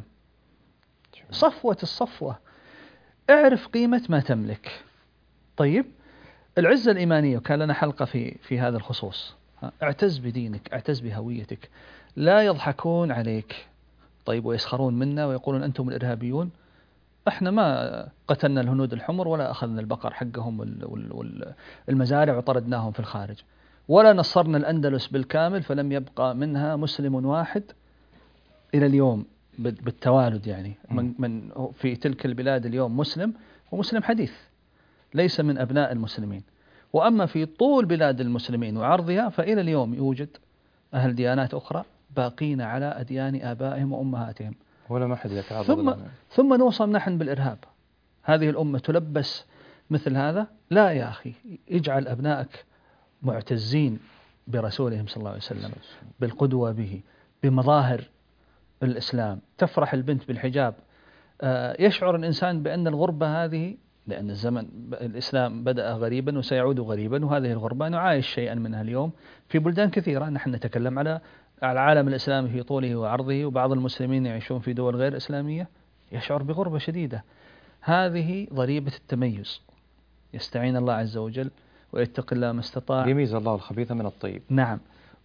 صفوة الصفوة، اعرف قيمة ما تملك. طيب العزة الإيمانية، وكان لنا حلقة في هذا الخصوص. اعتز بدينك، اعتز بهويتك. لا يضحكون عليك طيب ويسخرون منا ويقولون أنتم الإرهابيون. احنا ما قتلنا الهنود الحمر، ولا أخذنا البقر حقهم والمزارع وطردناهم في الخارج، ولا نصرنا الأندلس بالكامل فلم يبقى منها مسلم واحد إلى اليوم بالتوالد. يعني من في تلك البلاد اليوم مسلم، ومسلم حديث ليس من أبناء المسلمين. وأما في طول بلاد المسلمين وعرضها، فإلى اليوم يوجد أهل ديانات أخرى باقين على أديان آبائهم وأمهاتهم، ولا ما حد يتعرض. ثم نوصم نحن بالإرهاب. هذه الأمة تلبس مثل هذا. لا يا أخي، اجعل أبنائك معتزين برسولهم صلى الله عليه وسلم، بالقدوة به، بمظاهر الإسلام. تفرح البنت بالحجاب. يشعر الإنسان بأن الغربة هذه، لأن الزمن الإسلام بدأ غريبا وسيعود غريبا، وهذه الغربة نعايش شيئا منها اليوم في بلدان كثيرة. نحن نتكلم على العالم الإسلامي في طوله وعرضه، وبعض المسلمين يعيشون في دول غير إسلامية يشعر بغربة شديدة. هذه ضريبة التميز. يستعين الله عز وجل ويتقي الله ما استطاع، يميز الله الخبيث من الطيب. نعم.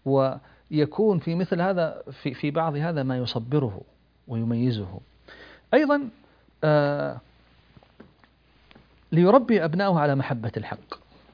ويكون في مثل هذا في بعض هذا ما يصبره ويميزه. أيضا ليربي أبنائه على محبة الحق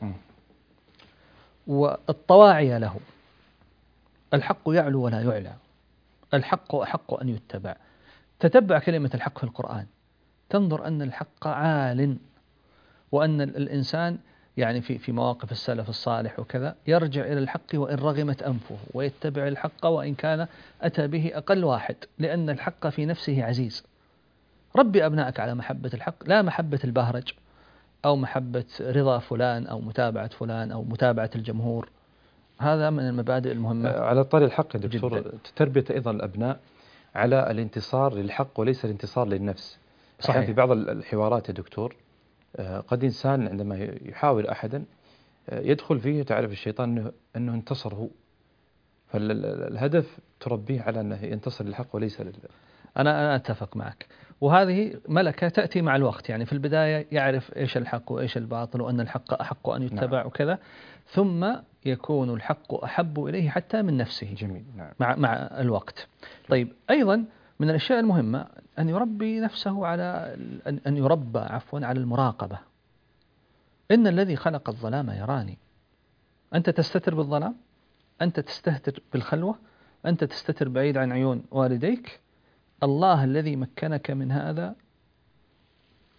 والطواعية له. الحق يعلو ولا يعلى، الحق أحق أن يتبع. تتبع كلمة الحق في القرآن، تنظر أن الحق عال، وأن الإنسان يعني في مواقف السلف الصالح وكذا يرجع إلى الحق وإن رغمت أنفه، ويتبع الحق وإن كان أتى به أقل واحد، لأن الحق في نفسه عزيز. ربي أبنائك على محبة الحق، لا محبة البهرج أو محبة رضا فلان أو متابعة فلان أو متابعة الجمهور. هذا من المبادئ المهمة. على طاري الحق يا دكتور، جداً. تربية أيضا الأبناء على الانتصار للحق وليس الانتصار للنفس. صحيح. في بعض الحوارات يا دكتور قد إنسان عندما يحاور أحدا يدخل فيه، تعرف الشيطان أنه انتصر هو، فالهدف تربيه على أنه ينتصر للحق وليس أنا أتفق معك، وهذه ملكة تأتي مع الوقت. يعني في البداية يعرف إيش الحق وإيش الباطل، وأن الحق أحق أن يتبع. نعم. وكذا، ثم يكون الحق أحب إليه حتى من نفسه. جميل. نعم. مع الوقت. طيب أيضا من الأشياء المهمة أن يربي نفسه على أن يربى على المراقبة. إن الذي خلق الظلام يراني. أنت تستتر بالظلام، أنت تستهتر بالخلوة، أنت تستتر بعيد عن عيون والديك. الله الذي مكنك من هذا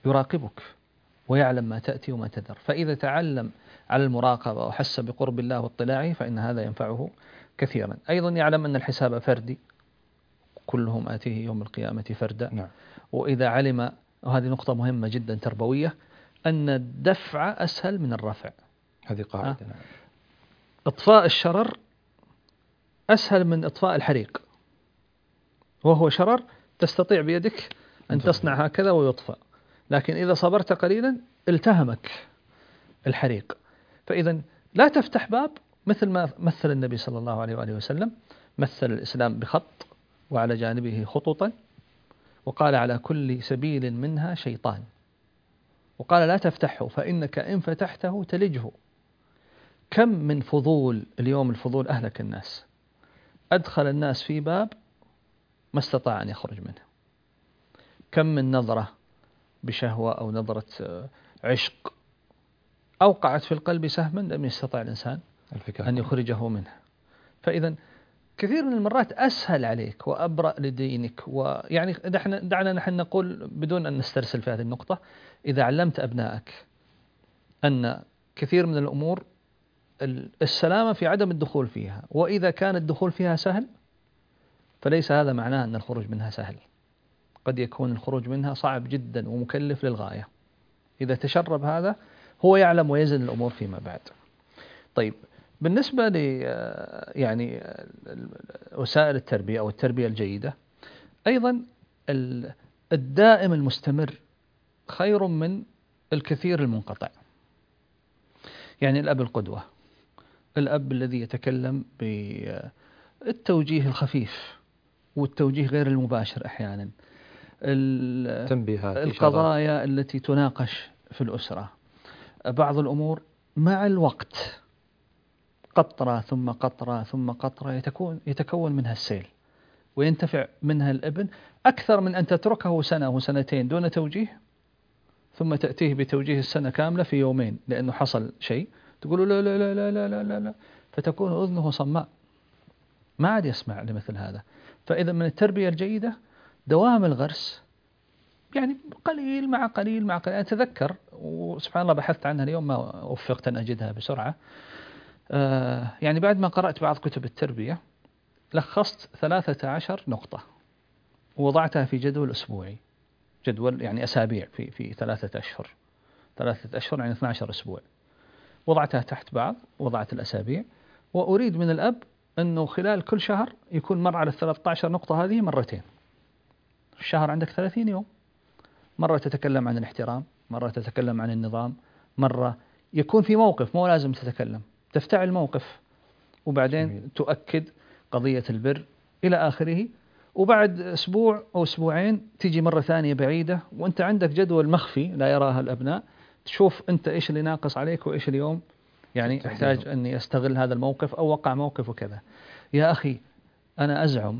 يراقبك ويعلم ما تأتي وما تذر، فإذا تعلم على المراقبة وحس بقرب الله واطلاعه فإن هذا ينفعه كثيرا. أيضا يعلم أن الحساب فردي، كلهم آتيه يوم القيامة فردا. نعم. وإذا علم، وهذه نقطة مهمة جدا تربوية، أن الدفع أسهل من الرفع. هذه قاعدة. نعم. إطفاء الشرر أسهل من إطفاء الحريق، وهو شرر تستطيع بيدك أن تصنع هكذا ويطفأ، لكن إذا صبرت قليلا التهمك الحريق. فإذا لا تفتح باب، مثل ما مثل النبي صلى الله عليه وآله وسلم، مثل الإسلام بخط وعلى جانبه خطوطا، وقال على كل سبيل منها شيطان، وقال لا تفتحه فإنك إن فتحته تلجه. كم من فضول اليوم، الفضول أهلك الناس، أدخل الناس في باب ما استطاع أن يخرج منه. كم من نظرة بشهوة أو نظرة عشق أوقعت في القلب سهما لم يستطع الإنسان أن يخرجه منه. فإذا كثير من المرات أسهل عليك وأبرأ لدينك. ويعني دعنا نحن نقول بدون أن نسترسل في هذه النقطة، إذا علمت أبنائك أن كثير من الأمور السلامة في عدم الدخول فيها، وإذا كان الدخول فيها سهل فليس هذا معناه أن الخروج منها سهل، قد يكون الخروج منها صعب جدا ومكلف للغاية. إذا تشرب هذا هو يعلم ويزن الأمور فيما بعد. طيب، بالنسبة ل يعني وسائل التربية أو التربية الجيدة، أيضا الدائم المستمر خير من الكثير المنقطع. يعني الأب القدوة، الأب الذي يتكلم بالتوجيه الخفيف والتوجيه غير المباشر أحيانا، القضايا التي تناقش في الأسرة، بعض الأمور مع الوقت قطرة ثم قطرة ثم قطرة يتكون منها السيل وينتفع منها الابن أكثر من أن تتركه سنة وسنتين دون توجيه، ثم تأتيه بتوجيه السنة كاملة في يومين لأنه حصل شيء، تقول لا لا لا لا لا لا لا لا، فتكون أذنه صماء ما عاد يسمع لمثل هذا. فإذا من التربية الجيدة دوام الغرس، يعني قليل مع قليل مع قليل. أتذكر وسبحان الله بحثت عنها اليوم ما وفقت أن أجدها بسرعة، يعني بعد ما قرأت بعض كتب التربية لخصت 13 نقطة ووضعتها في جدول أسبوعي، جدول يعني أسابيع في 3 أشهر، 3 أشهر يعني 12 أسبوع، وضعتها تحت بعض، وضعت الأسابيع، وأريد من الأب أنه خلال كل شهر يكون مر على 13 نقطة هذه مرتين. الشهر عندك 30 يوم، مرة تتكلم عن الاحترام، مرة تتكلم عن النظام، مرة يكون في موقف مو لازم تتكلم، تفتعل موقف وبعدين تؤكد قضية البر إلى آخره. وبعد أسبوع أو أسبوعين تيجي مرة ثانية بعيدة وأنت عندك جدول مخفي لا يراها الأبناء، تشوف أنت إيش اللي ناقص عليك وإيش اليوم يعني أحتاج أني أستغل هذا الموقف أو وقع موقف وكذا. يا أخي أنا أزعم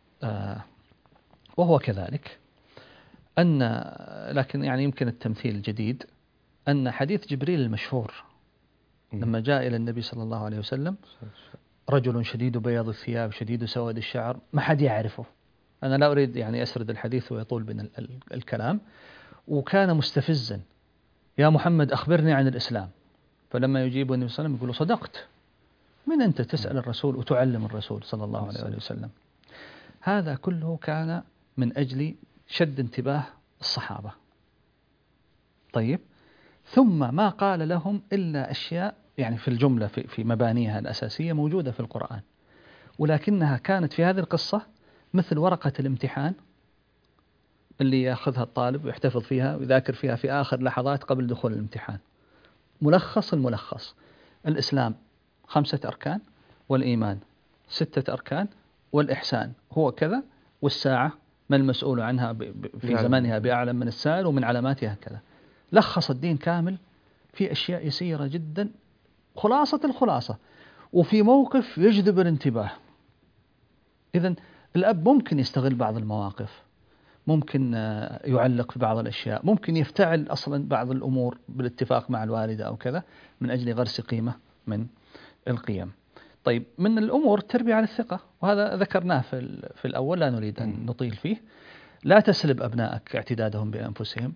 وهو كذلك أن، لكن يعني يمكن التمثيل الجديد، أن حديث جبريل المشهور لما جاء إلى النبي صلى الله عليه وسلم رجل شديد بياض الثياب شديد سواد الشعر، ما حد يعرفه. أنا لا أريد يعني أسرد الحديث ويطول بنا الكلام. وكان مستفزا، يا محمد أخبرني عن الإسلام. فلما يجيب النبي صلى الله عليه وسلم يقول صدقت، من أنت تسأل الرسول وتعلم الرسول صلى الله عليه وسلم. هذا كله كان من أجل شد انتباه الصحابة. طيب، ثم ما قال لهم إلا أشياء يعني في الجملة في مبانيها الأساسية موجودة في القرآن، ولكنها كانت في هذه القصة مثل ورقة الامتحان اللي يأخذها الطالب ويحتفظ فيها ويذاكر فيها في آخر لحظات قبل دخول الامتحان. ملخص الملخص: الإسلام 5 أركان، والإيمان 6 أركان، والإحسان هو كذا، والساعة ما المسؤول عنها في زمانها بأعلم من السائل، ومن علاماتها كذا. لخص الدين كامل في أشياء يسيرة جدا، خلاصة الخلاصة، وفي موقف يجذب الانتباه. إذن الأب ممكن يستغل بعض المواقف، ممكن يعلق في بعض الأشياء، ممكن يفتعل أصلا بعض الأمور بالاتفاق مع الوالدة أو كذا من أجل غرس قيمة من القيم. طيب، من الأمور التربية على الثقة، وهذا ذكرناه في الأول لا نريد أن نطيل فيه. لا تسلب أبنائك اعتدادهم بأنفسهم،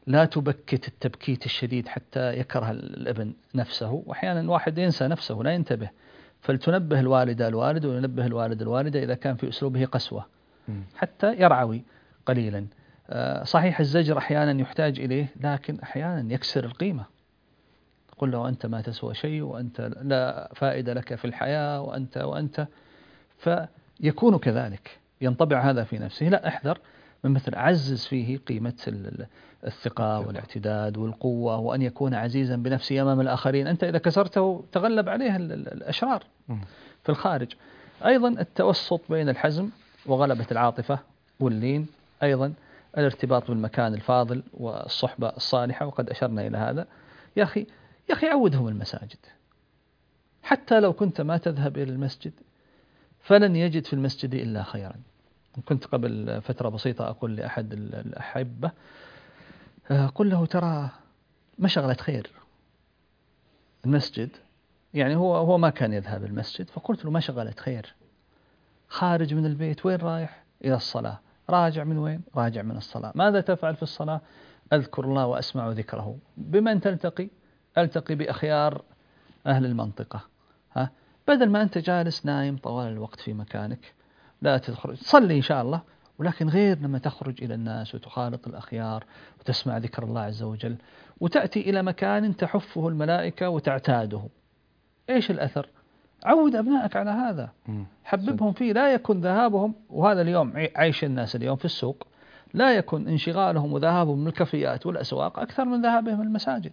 لا تبكت التبكيت الشديد حتى يكره الابن نفسه، وأحيانا الواحد ينسى نفسه لا ينتبه، فلتنبه الوالدة الوالد وينبه الوالد الوالدة إذا كان في أسلوبه قسوة حتى يرعوي قليلا. صحيح الزجر أحيانا يحتاج إليه، لكن أحيانا يكسر القيمة. قل له أنت ما تسوى شيء، وأنت لا فائدة لك في الحياة، وأنت فيكون كذلك، ينطبع هذا في نفسه. لا، احذر من مثل عزز فيه قيمة الثقة والاعتداد والقوة، وأن يكون عزيزا بنفسه أمام الآخرين. أنت إذا كسرته تغلب عليه الأشرار في الخارج. أيضا التوسط بين الحزم وغلبة العاطفة واللين، أيضا الارتباط بالمكان الفاضل والصحبة الصالحة، وقد أشرنا إلى هذا. يا أخي عودهم المساجد، حتى لو كنت ما تذهب إلى المسجد فلن يجد في المسجد إلا خيرا. كنت قبل فترة بسيطة أقول لأحد الأحبة، قل له ترى مشغلة خير المسجد، يعني هو ما كان يذهب المسجد، فقلت له مشغلة خير، خارج من البيت وين رايح؟ إلى الصلاة. راجع من وين؟ راجع من الصلاة. ماذا تفعل في الصلاة؟ أذكر الله وأسمع ذكره. بمن تلتقي؟ ألتقي بأخيار أهل المنطقة. بدل ما أنت جالس نايم طوال الوقت في مكانك، لا تخرج تصلي إن شاء الله، ولكن غير لما تخرج إلى الناس وتخالط الأخيار وتسمع ذكر الله عز وجل، وتأتي إلى مكان تحفه الملائكة وتعتاده. إيش الأثر؟ عود أبنائك على هذا، حببهم فيه. لا يكن ذهابهم، وهذا اليوم عيش الناس اليوم في السوق، لا يكن انشغالهم وذهابهم من الكافيات والأسواق أكثر من ذهابهم المساجد.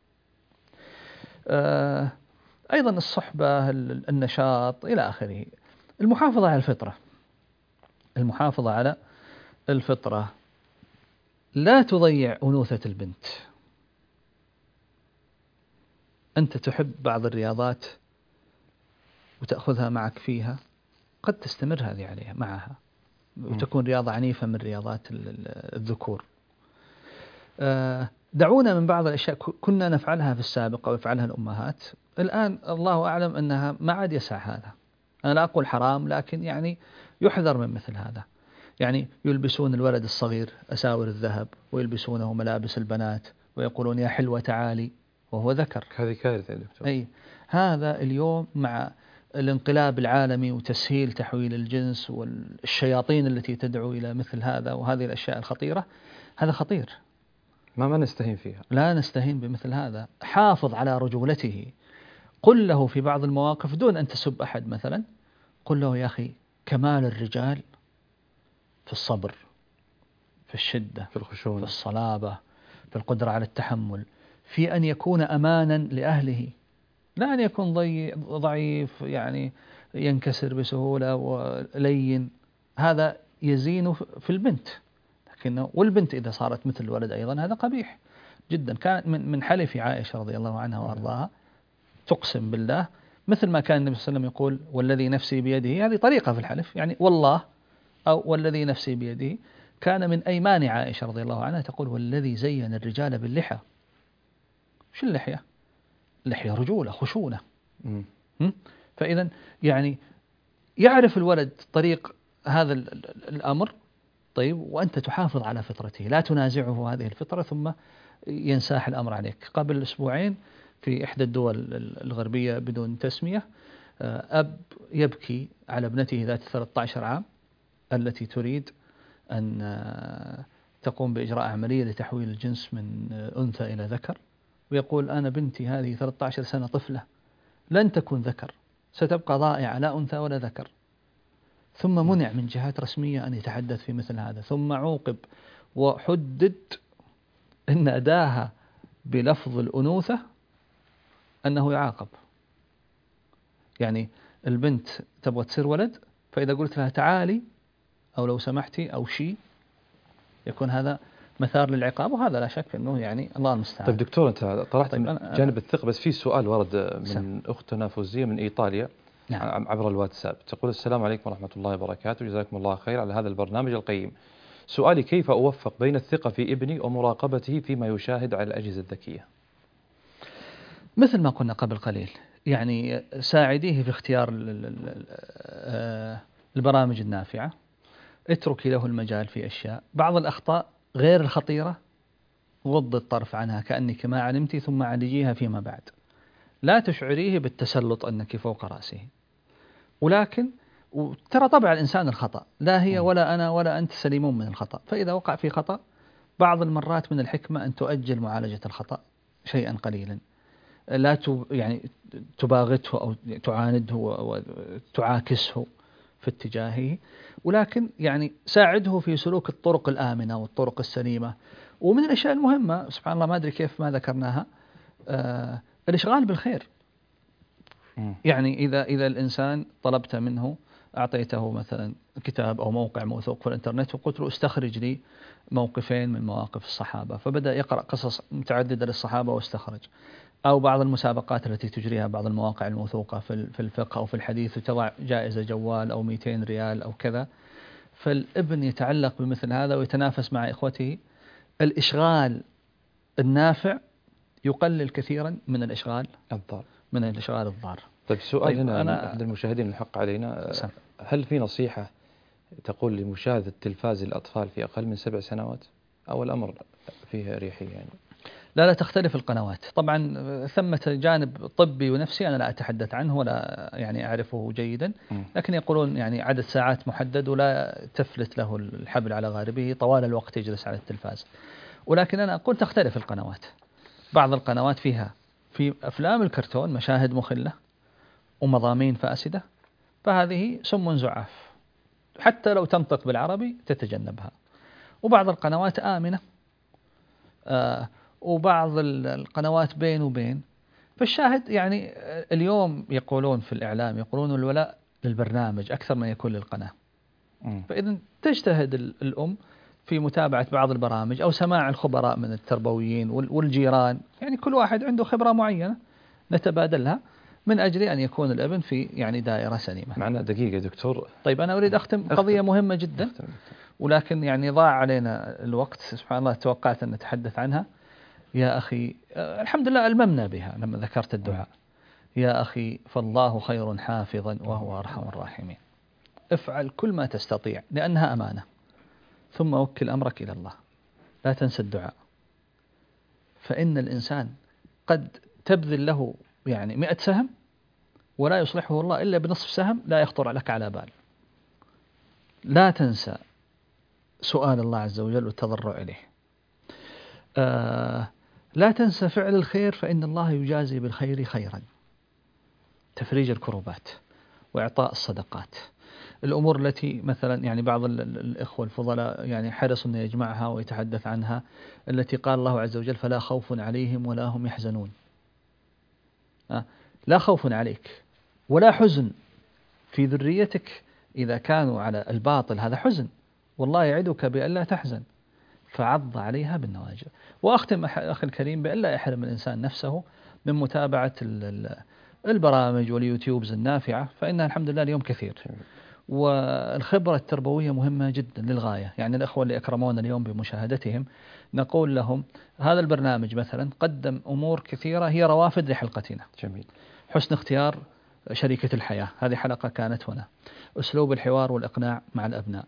أيضا الصحبة، النشاط إلى آخره. المحافظة على الفطرة، المحافظة على الفطرة، لا تضيع أنوثة البنت. أنت تحب بعض الرياضات وتأخذها معك فيها، قد تستمر هذه عليها معها وتكون رياضة عنيفة من رياضات الذكور. دعونا من بعض الأشياء كنا نفعلها في السابق أو يفعلها الأمهات، الآن الله أعلم أنها ما عاد يسع هذا. أنا لا أقول حرام، لكن يعني يحذر من مثل هذا. يعني يلبسون الولد الصغير أساور الذهب، ويلبسونه ملابس البنات، ويقولون يا حلوة تعالي، وهو ذكر. هذه كارثة يا دكتور. أي هذا اليوم مع الانقلاب العالمي وتسهيل تحويل الجنس والشياطين التي تدعو إلى مثل هذا وهذه الأشياء الخطيرة، هذا خطير، ما نستهين فيها. لا نستهين بمثل هذا. حافظ على رجولته. قل له في بعض المواقف دون أن تسب أحد، مثلا قل له يا أخي كمال الرجال في الصبر، في الشدة، في الخشونة، في الصلابة، في القدرة على التحمل، في أن يكون أمانا لأهله، لا أن يكون ضعيف يعني ينكسر بسهولة ولين. هذا يزين في البنت، لكنه والبنت إذا صارت مثل الولد أيضا هذا قبيح جدا. كان من حلف عائشة رضي الله عنها وأرضاها تقسم بالله، مثل ما كان النبي صلى الله عليه وسلم يقول والذي نفسي بيده، هذه طريقة في الحلف، يعني والله أو والذي نفسي بيده. كان من أيمان عائشة رضي الله عنها تقول والذي زين الرجال باللحى. شو اللحية؟ اللحية رجولة، خشونة. فإذا يعني يعرف الولد طريق هذا الأمر، طيب، وأنت تحافظ على فطرته، لا تنازعه هذه الفطرة ثم ينساح الأمر عليك. قبل أسبوعين في إحدى الدول الغربية بدون تسمية، أب يبكي على ابنته ذات 13 عام التي تريد أن تقوم بإجراء عملية لتحويل الجنس من أنثى إلى ذكر، ويقول أنا بنتي هذه 13 سنة طفلة لن تكون ذكر، ستبقى ضائعة لا أنثى ولا ذكر. ثم منع من جهات رسمية أن يتحدث في مثل هذا، ثم عوقب وحدد أن أداها بلفظ الأنوثة أنه يعاقب. يعني البنت تبغى تصير ولد، فإذا قلت لها تعالي أو لو سمحتي أو شيء، يكون هذا مثار للعقاب، وهذا لا شك أنه يعني الله المستعان. طيب دكتور، أنت طرحت طيب جانب الثقة، بس في سؤال ورد من أختنا فوزية من إيطاليا. نعم. عبر الواتساب تقول السلام عليكم ورحمة الله وبركاته، جزاكم الله خير على هذا البرنامج القيم. سؤالي كيف أوفق بين الثقة في ابني ومراقبته فيما يشاهد على الأجهزة الذكية؟ مثل ما قلنا قبل قليل، يعني ساعديه في اختيار البرامج النافعة، اتركي له المجال في أشياء. بعض الأخطاء غير الخطيرة غض الطرف عنها كأنك ما علمت ثم عالجيها فيما بعد. لا تشعريه بالتسلط أنك فوق رأسه. ولكن ترى طبع الإنسان الخطأ، لا هي ولا أنا ولا أنت سليمون من الخطأ. فإذا وقع في خطأ بعض المرات من الحكمة أن تؤجل معالجة الخطأ شيئا قليلا، لا يعني تباغته أو تعانده وتعاكسه في اتجاهه، ولكن يعني ساعده في سلوك الطرق الآمنة والطرق السليمة. ومن الأشياء المهمة سبحان الله ما أدري كيف ما ذكرناها الإشغال بالخير. يعني إذا الإنسان طلبت منه، أعطيته مثلا كتاب أو موقع موثوق في الإنترنت وقلت له استخرج لي موقفين من مواقف الصحابة، فبدأ يقرأ قصص متعددة للصحابة واستخرج، أو بعض المسابقات التي تجريها بعض المواقع الموثوقة في الفقه أو في الحديث وتضع جائزة جوال أو 200 ريال أو كذا، فالابن يتعلق بمثل هذا ويتنافس مع إخوته. الإشغال النافع يقلل كثيرا من الإشغال الضار. طيب سؤال هنا من أحد المشاهدين الحق علينا، هل في نصيحة تقول لمشاهدة التلفاز للأطفال في أقل من 7 سنوات أو الأمر فيه أريحية يعني؟ لا تختلف القنوات طبعا. ثمة جانب طبي ونفسي أنا لا أتحدث عنه ولا يعني أعرفه جيدا، لكن يقولون يعني عدد ساعات محدد ولا تفلت له الحبل على غاربه طوال الوقت يجلس على التلفاز. ولكن أنا أقول تختلف القنوات. بعض القنوات فيها في أفلام الكرتون مشاهد مخلة ومضامين فاسدة، فهذه سم زعاف حتى لو تنطق بالعربي تتجنبها. وبعض القنوات آمنة، وبعض القنوات بين وبين. فالشاهد يعني اليوم يقولون في الإعلام يقولون الولاء للبرنامج أكثر ما يكون للقناة. فإذا تجتهد الأم في متابعة بعض البرامج أو سماع الخبراء من التربويين والجيران، يعني كل واحد عنده خبرة معينة نتبادلها من أجل أن يكون الابن في يعني دائرة سليمة. معنا دقيقة دكتور. طيب أنا أريد أختم قضية مهمة جدا، ولكن يعني ضاع علينا الوقت سبحان الله، توقعت أن نتحدث عنها. يا أخي الحمد لله ألممنا بها لما ذكرت الدعاء. يا أخي فالله خير حافظا وهو أرحم الراحمين. افعل كل ما تستطيع لأنها أمانة، ثم وكل أمرك إلى الله. لا تنسى الدعاء، فإن الإنسان قد تبذل له يعني 100 سهم ولا يصلحه الله إلا بنصف سهم لا يخطر لك على بال. لا تنسى سؤال الله عز وجل والتضرع إليه. لا تنسى فعل الخير فإن الله يجازي بالخير خيرا. تفريج الكروبات وإعطاء الصدقات، الأمور التي مثلا يعني بعض الإخوة الفضلاء يعني حرص أن يجمعها ويتحدث عنها، التي قال الله عز وجل فلا خوف عليهم ولا هم يحزنون. لا خوف عليك ولا حزن في ذريتك إذا كانوا على الباطل، هذا حزن، والله يعدك بأن لا تحزن، فعض عليها بالنواجذ. وأختم أخي الكريم بأن لا يحرم الإنسان نفسه من متابعة البرامج واليوتيوبز النافعة، فإنها الحمد لله اليوم كثير. والخبرة التربوية مهمة جدا للغاية. يعني الأخوة اللي أكرمونا اليوم بمشاهدتهم نقول لهم هذا البرنامج مثلا قدم أمور كثيرة هي روافد لحلقتنا. جميل. حسن اختيار شريكة الحياة، هذه حلقة كانت هنا. أسلوب الحوار والإقناع مع الأبناء،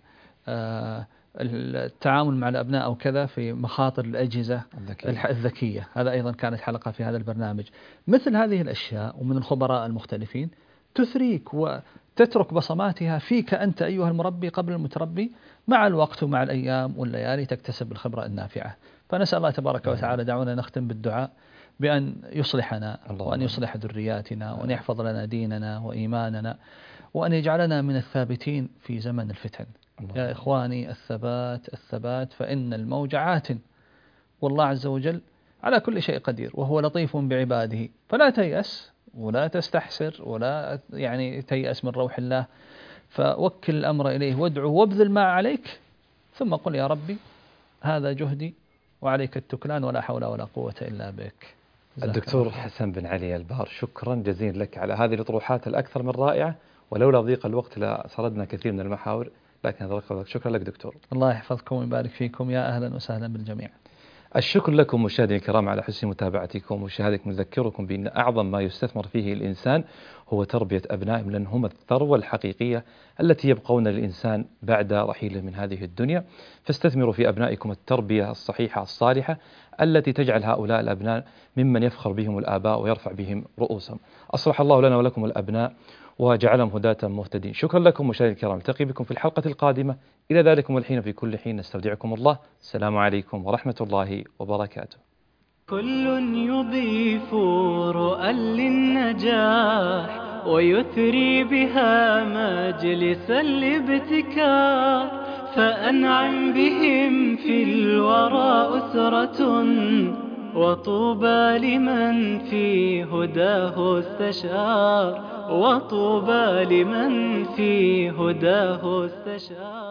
التعامل مع الأبناء أو كذا في مخاطر الأجهزة الذكية، هذا أيضا كانت حلقة في هذا البرنامج. مثل هذه الأشياء ومن الخبراء المختلفين تثريك وتترك بصماتها فيك أنت أيها المربي قبل المتربي، مع الوقت ومع الأيام والليالي تكتسب الخبرة النافعة. فنسأل الله تبارك وتعالى، دعونا نختم بالدعاء بأن يصلحنا وأن يصلح ذرياتنا وأن يحفظ لنا ديننا وإيماننا وأن يجعلنا من الثابتين في زمن الفتن. يا إخواني الثبات فإن الموج عات، والله عز وجل على كل شيء قدير وهو لطيف بعباده. فلا تيأس ولا تستحسر ولا يعني تيأس من روح الله، فوكل الأمر إليه وادعو وابذل ما عليك، ثم قل يا ربي هذا جهدي وعليك التكلان ولا حول ولا قوة إلا بك. الدكتور حسن بن علي البار، شكرا جزيلا لك على هذه الأطروحات الأكثر من رائعة، ولولا ضيق الوقت لسردنا كثير من المحاور، لكن هذا شكرا لك دكتور. الله يحفظكم ويبارك فيكم، يا أهلا وسهلا بالجميع. الشكر لكم مشاهدينا الكرام على حسن متابعتكم ومشاهدتكم. نذكركم بأن أعظم ما يستثمر فيه الإنسان هو تربية أبنائهم، لأن هم الثروة الحقيقية التي يبقون للإنسان بعد رحيله من هذه الدنيا. فاستثمروا في أبنائكم التربية الصحيحة الصالحة التي تجعل هؤلاء الأبناء ممن يفخر بهم الآباء ويرفع بهم رؤوسهم. أصلح الله لنا ولكم الأبناء وجعلهم هداة مهتدين. شكرا لكم مشاهدينا الكرام، نلتقي بكم في الحلقة القادمة. إلى ذلكم الحين في كل حين نستودعكم الله. السلام عليكم ورحمة الله وبركاته. كل يضيف رؤى للنجاح ويثري بها مجلس الابتكار، فأنعم بهم في الورى أسرة وطوبى لمن في هداه استشار، وطوبى لمن في هداه استشار.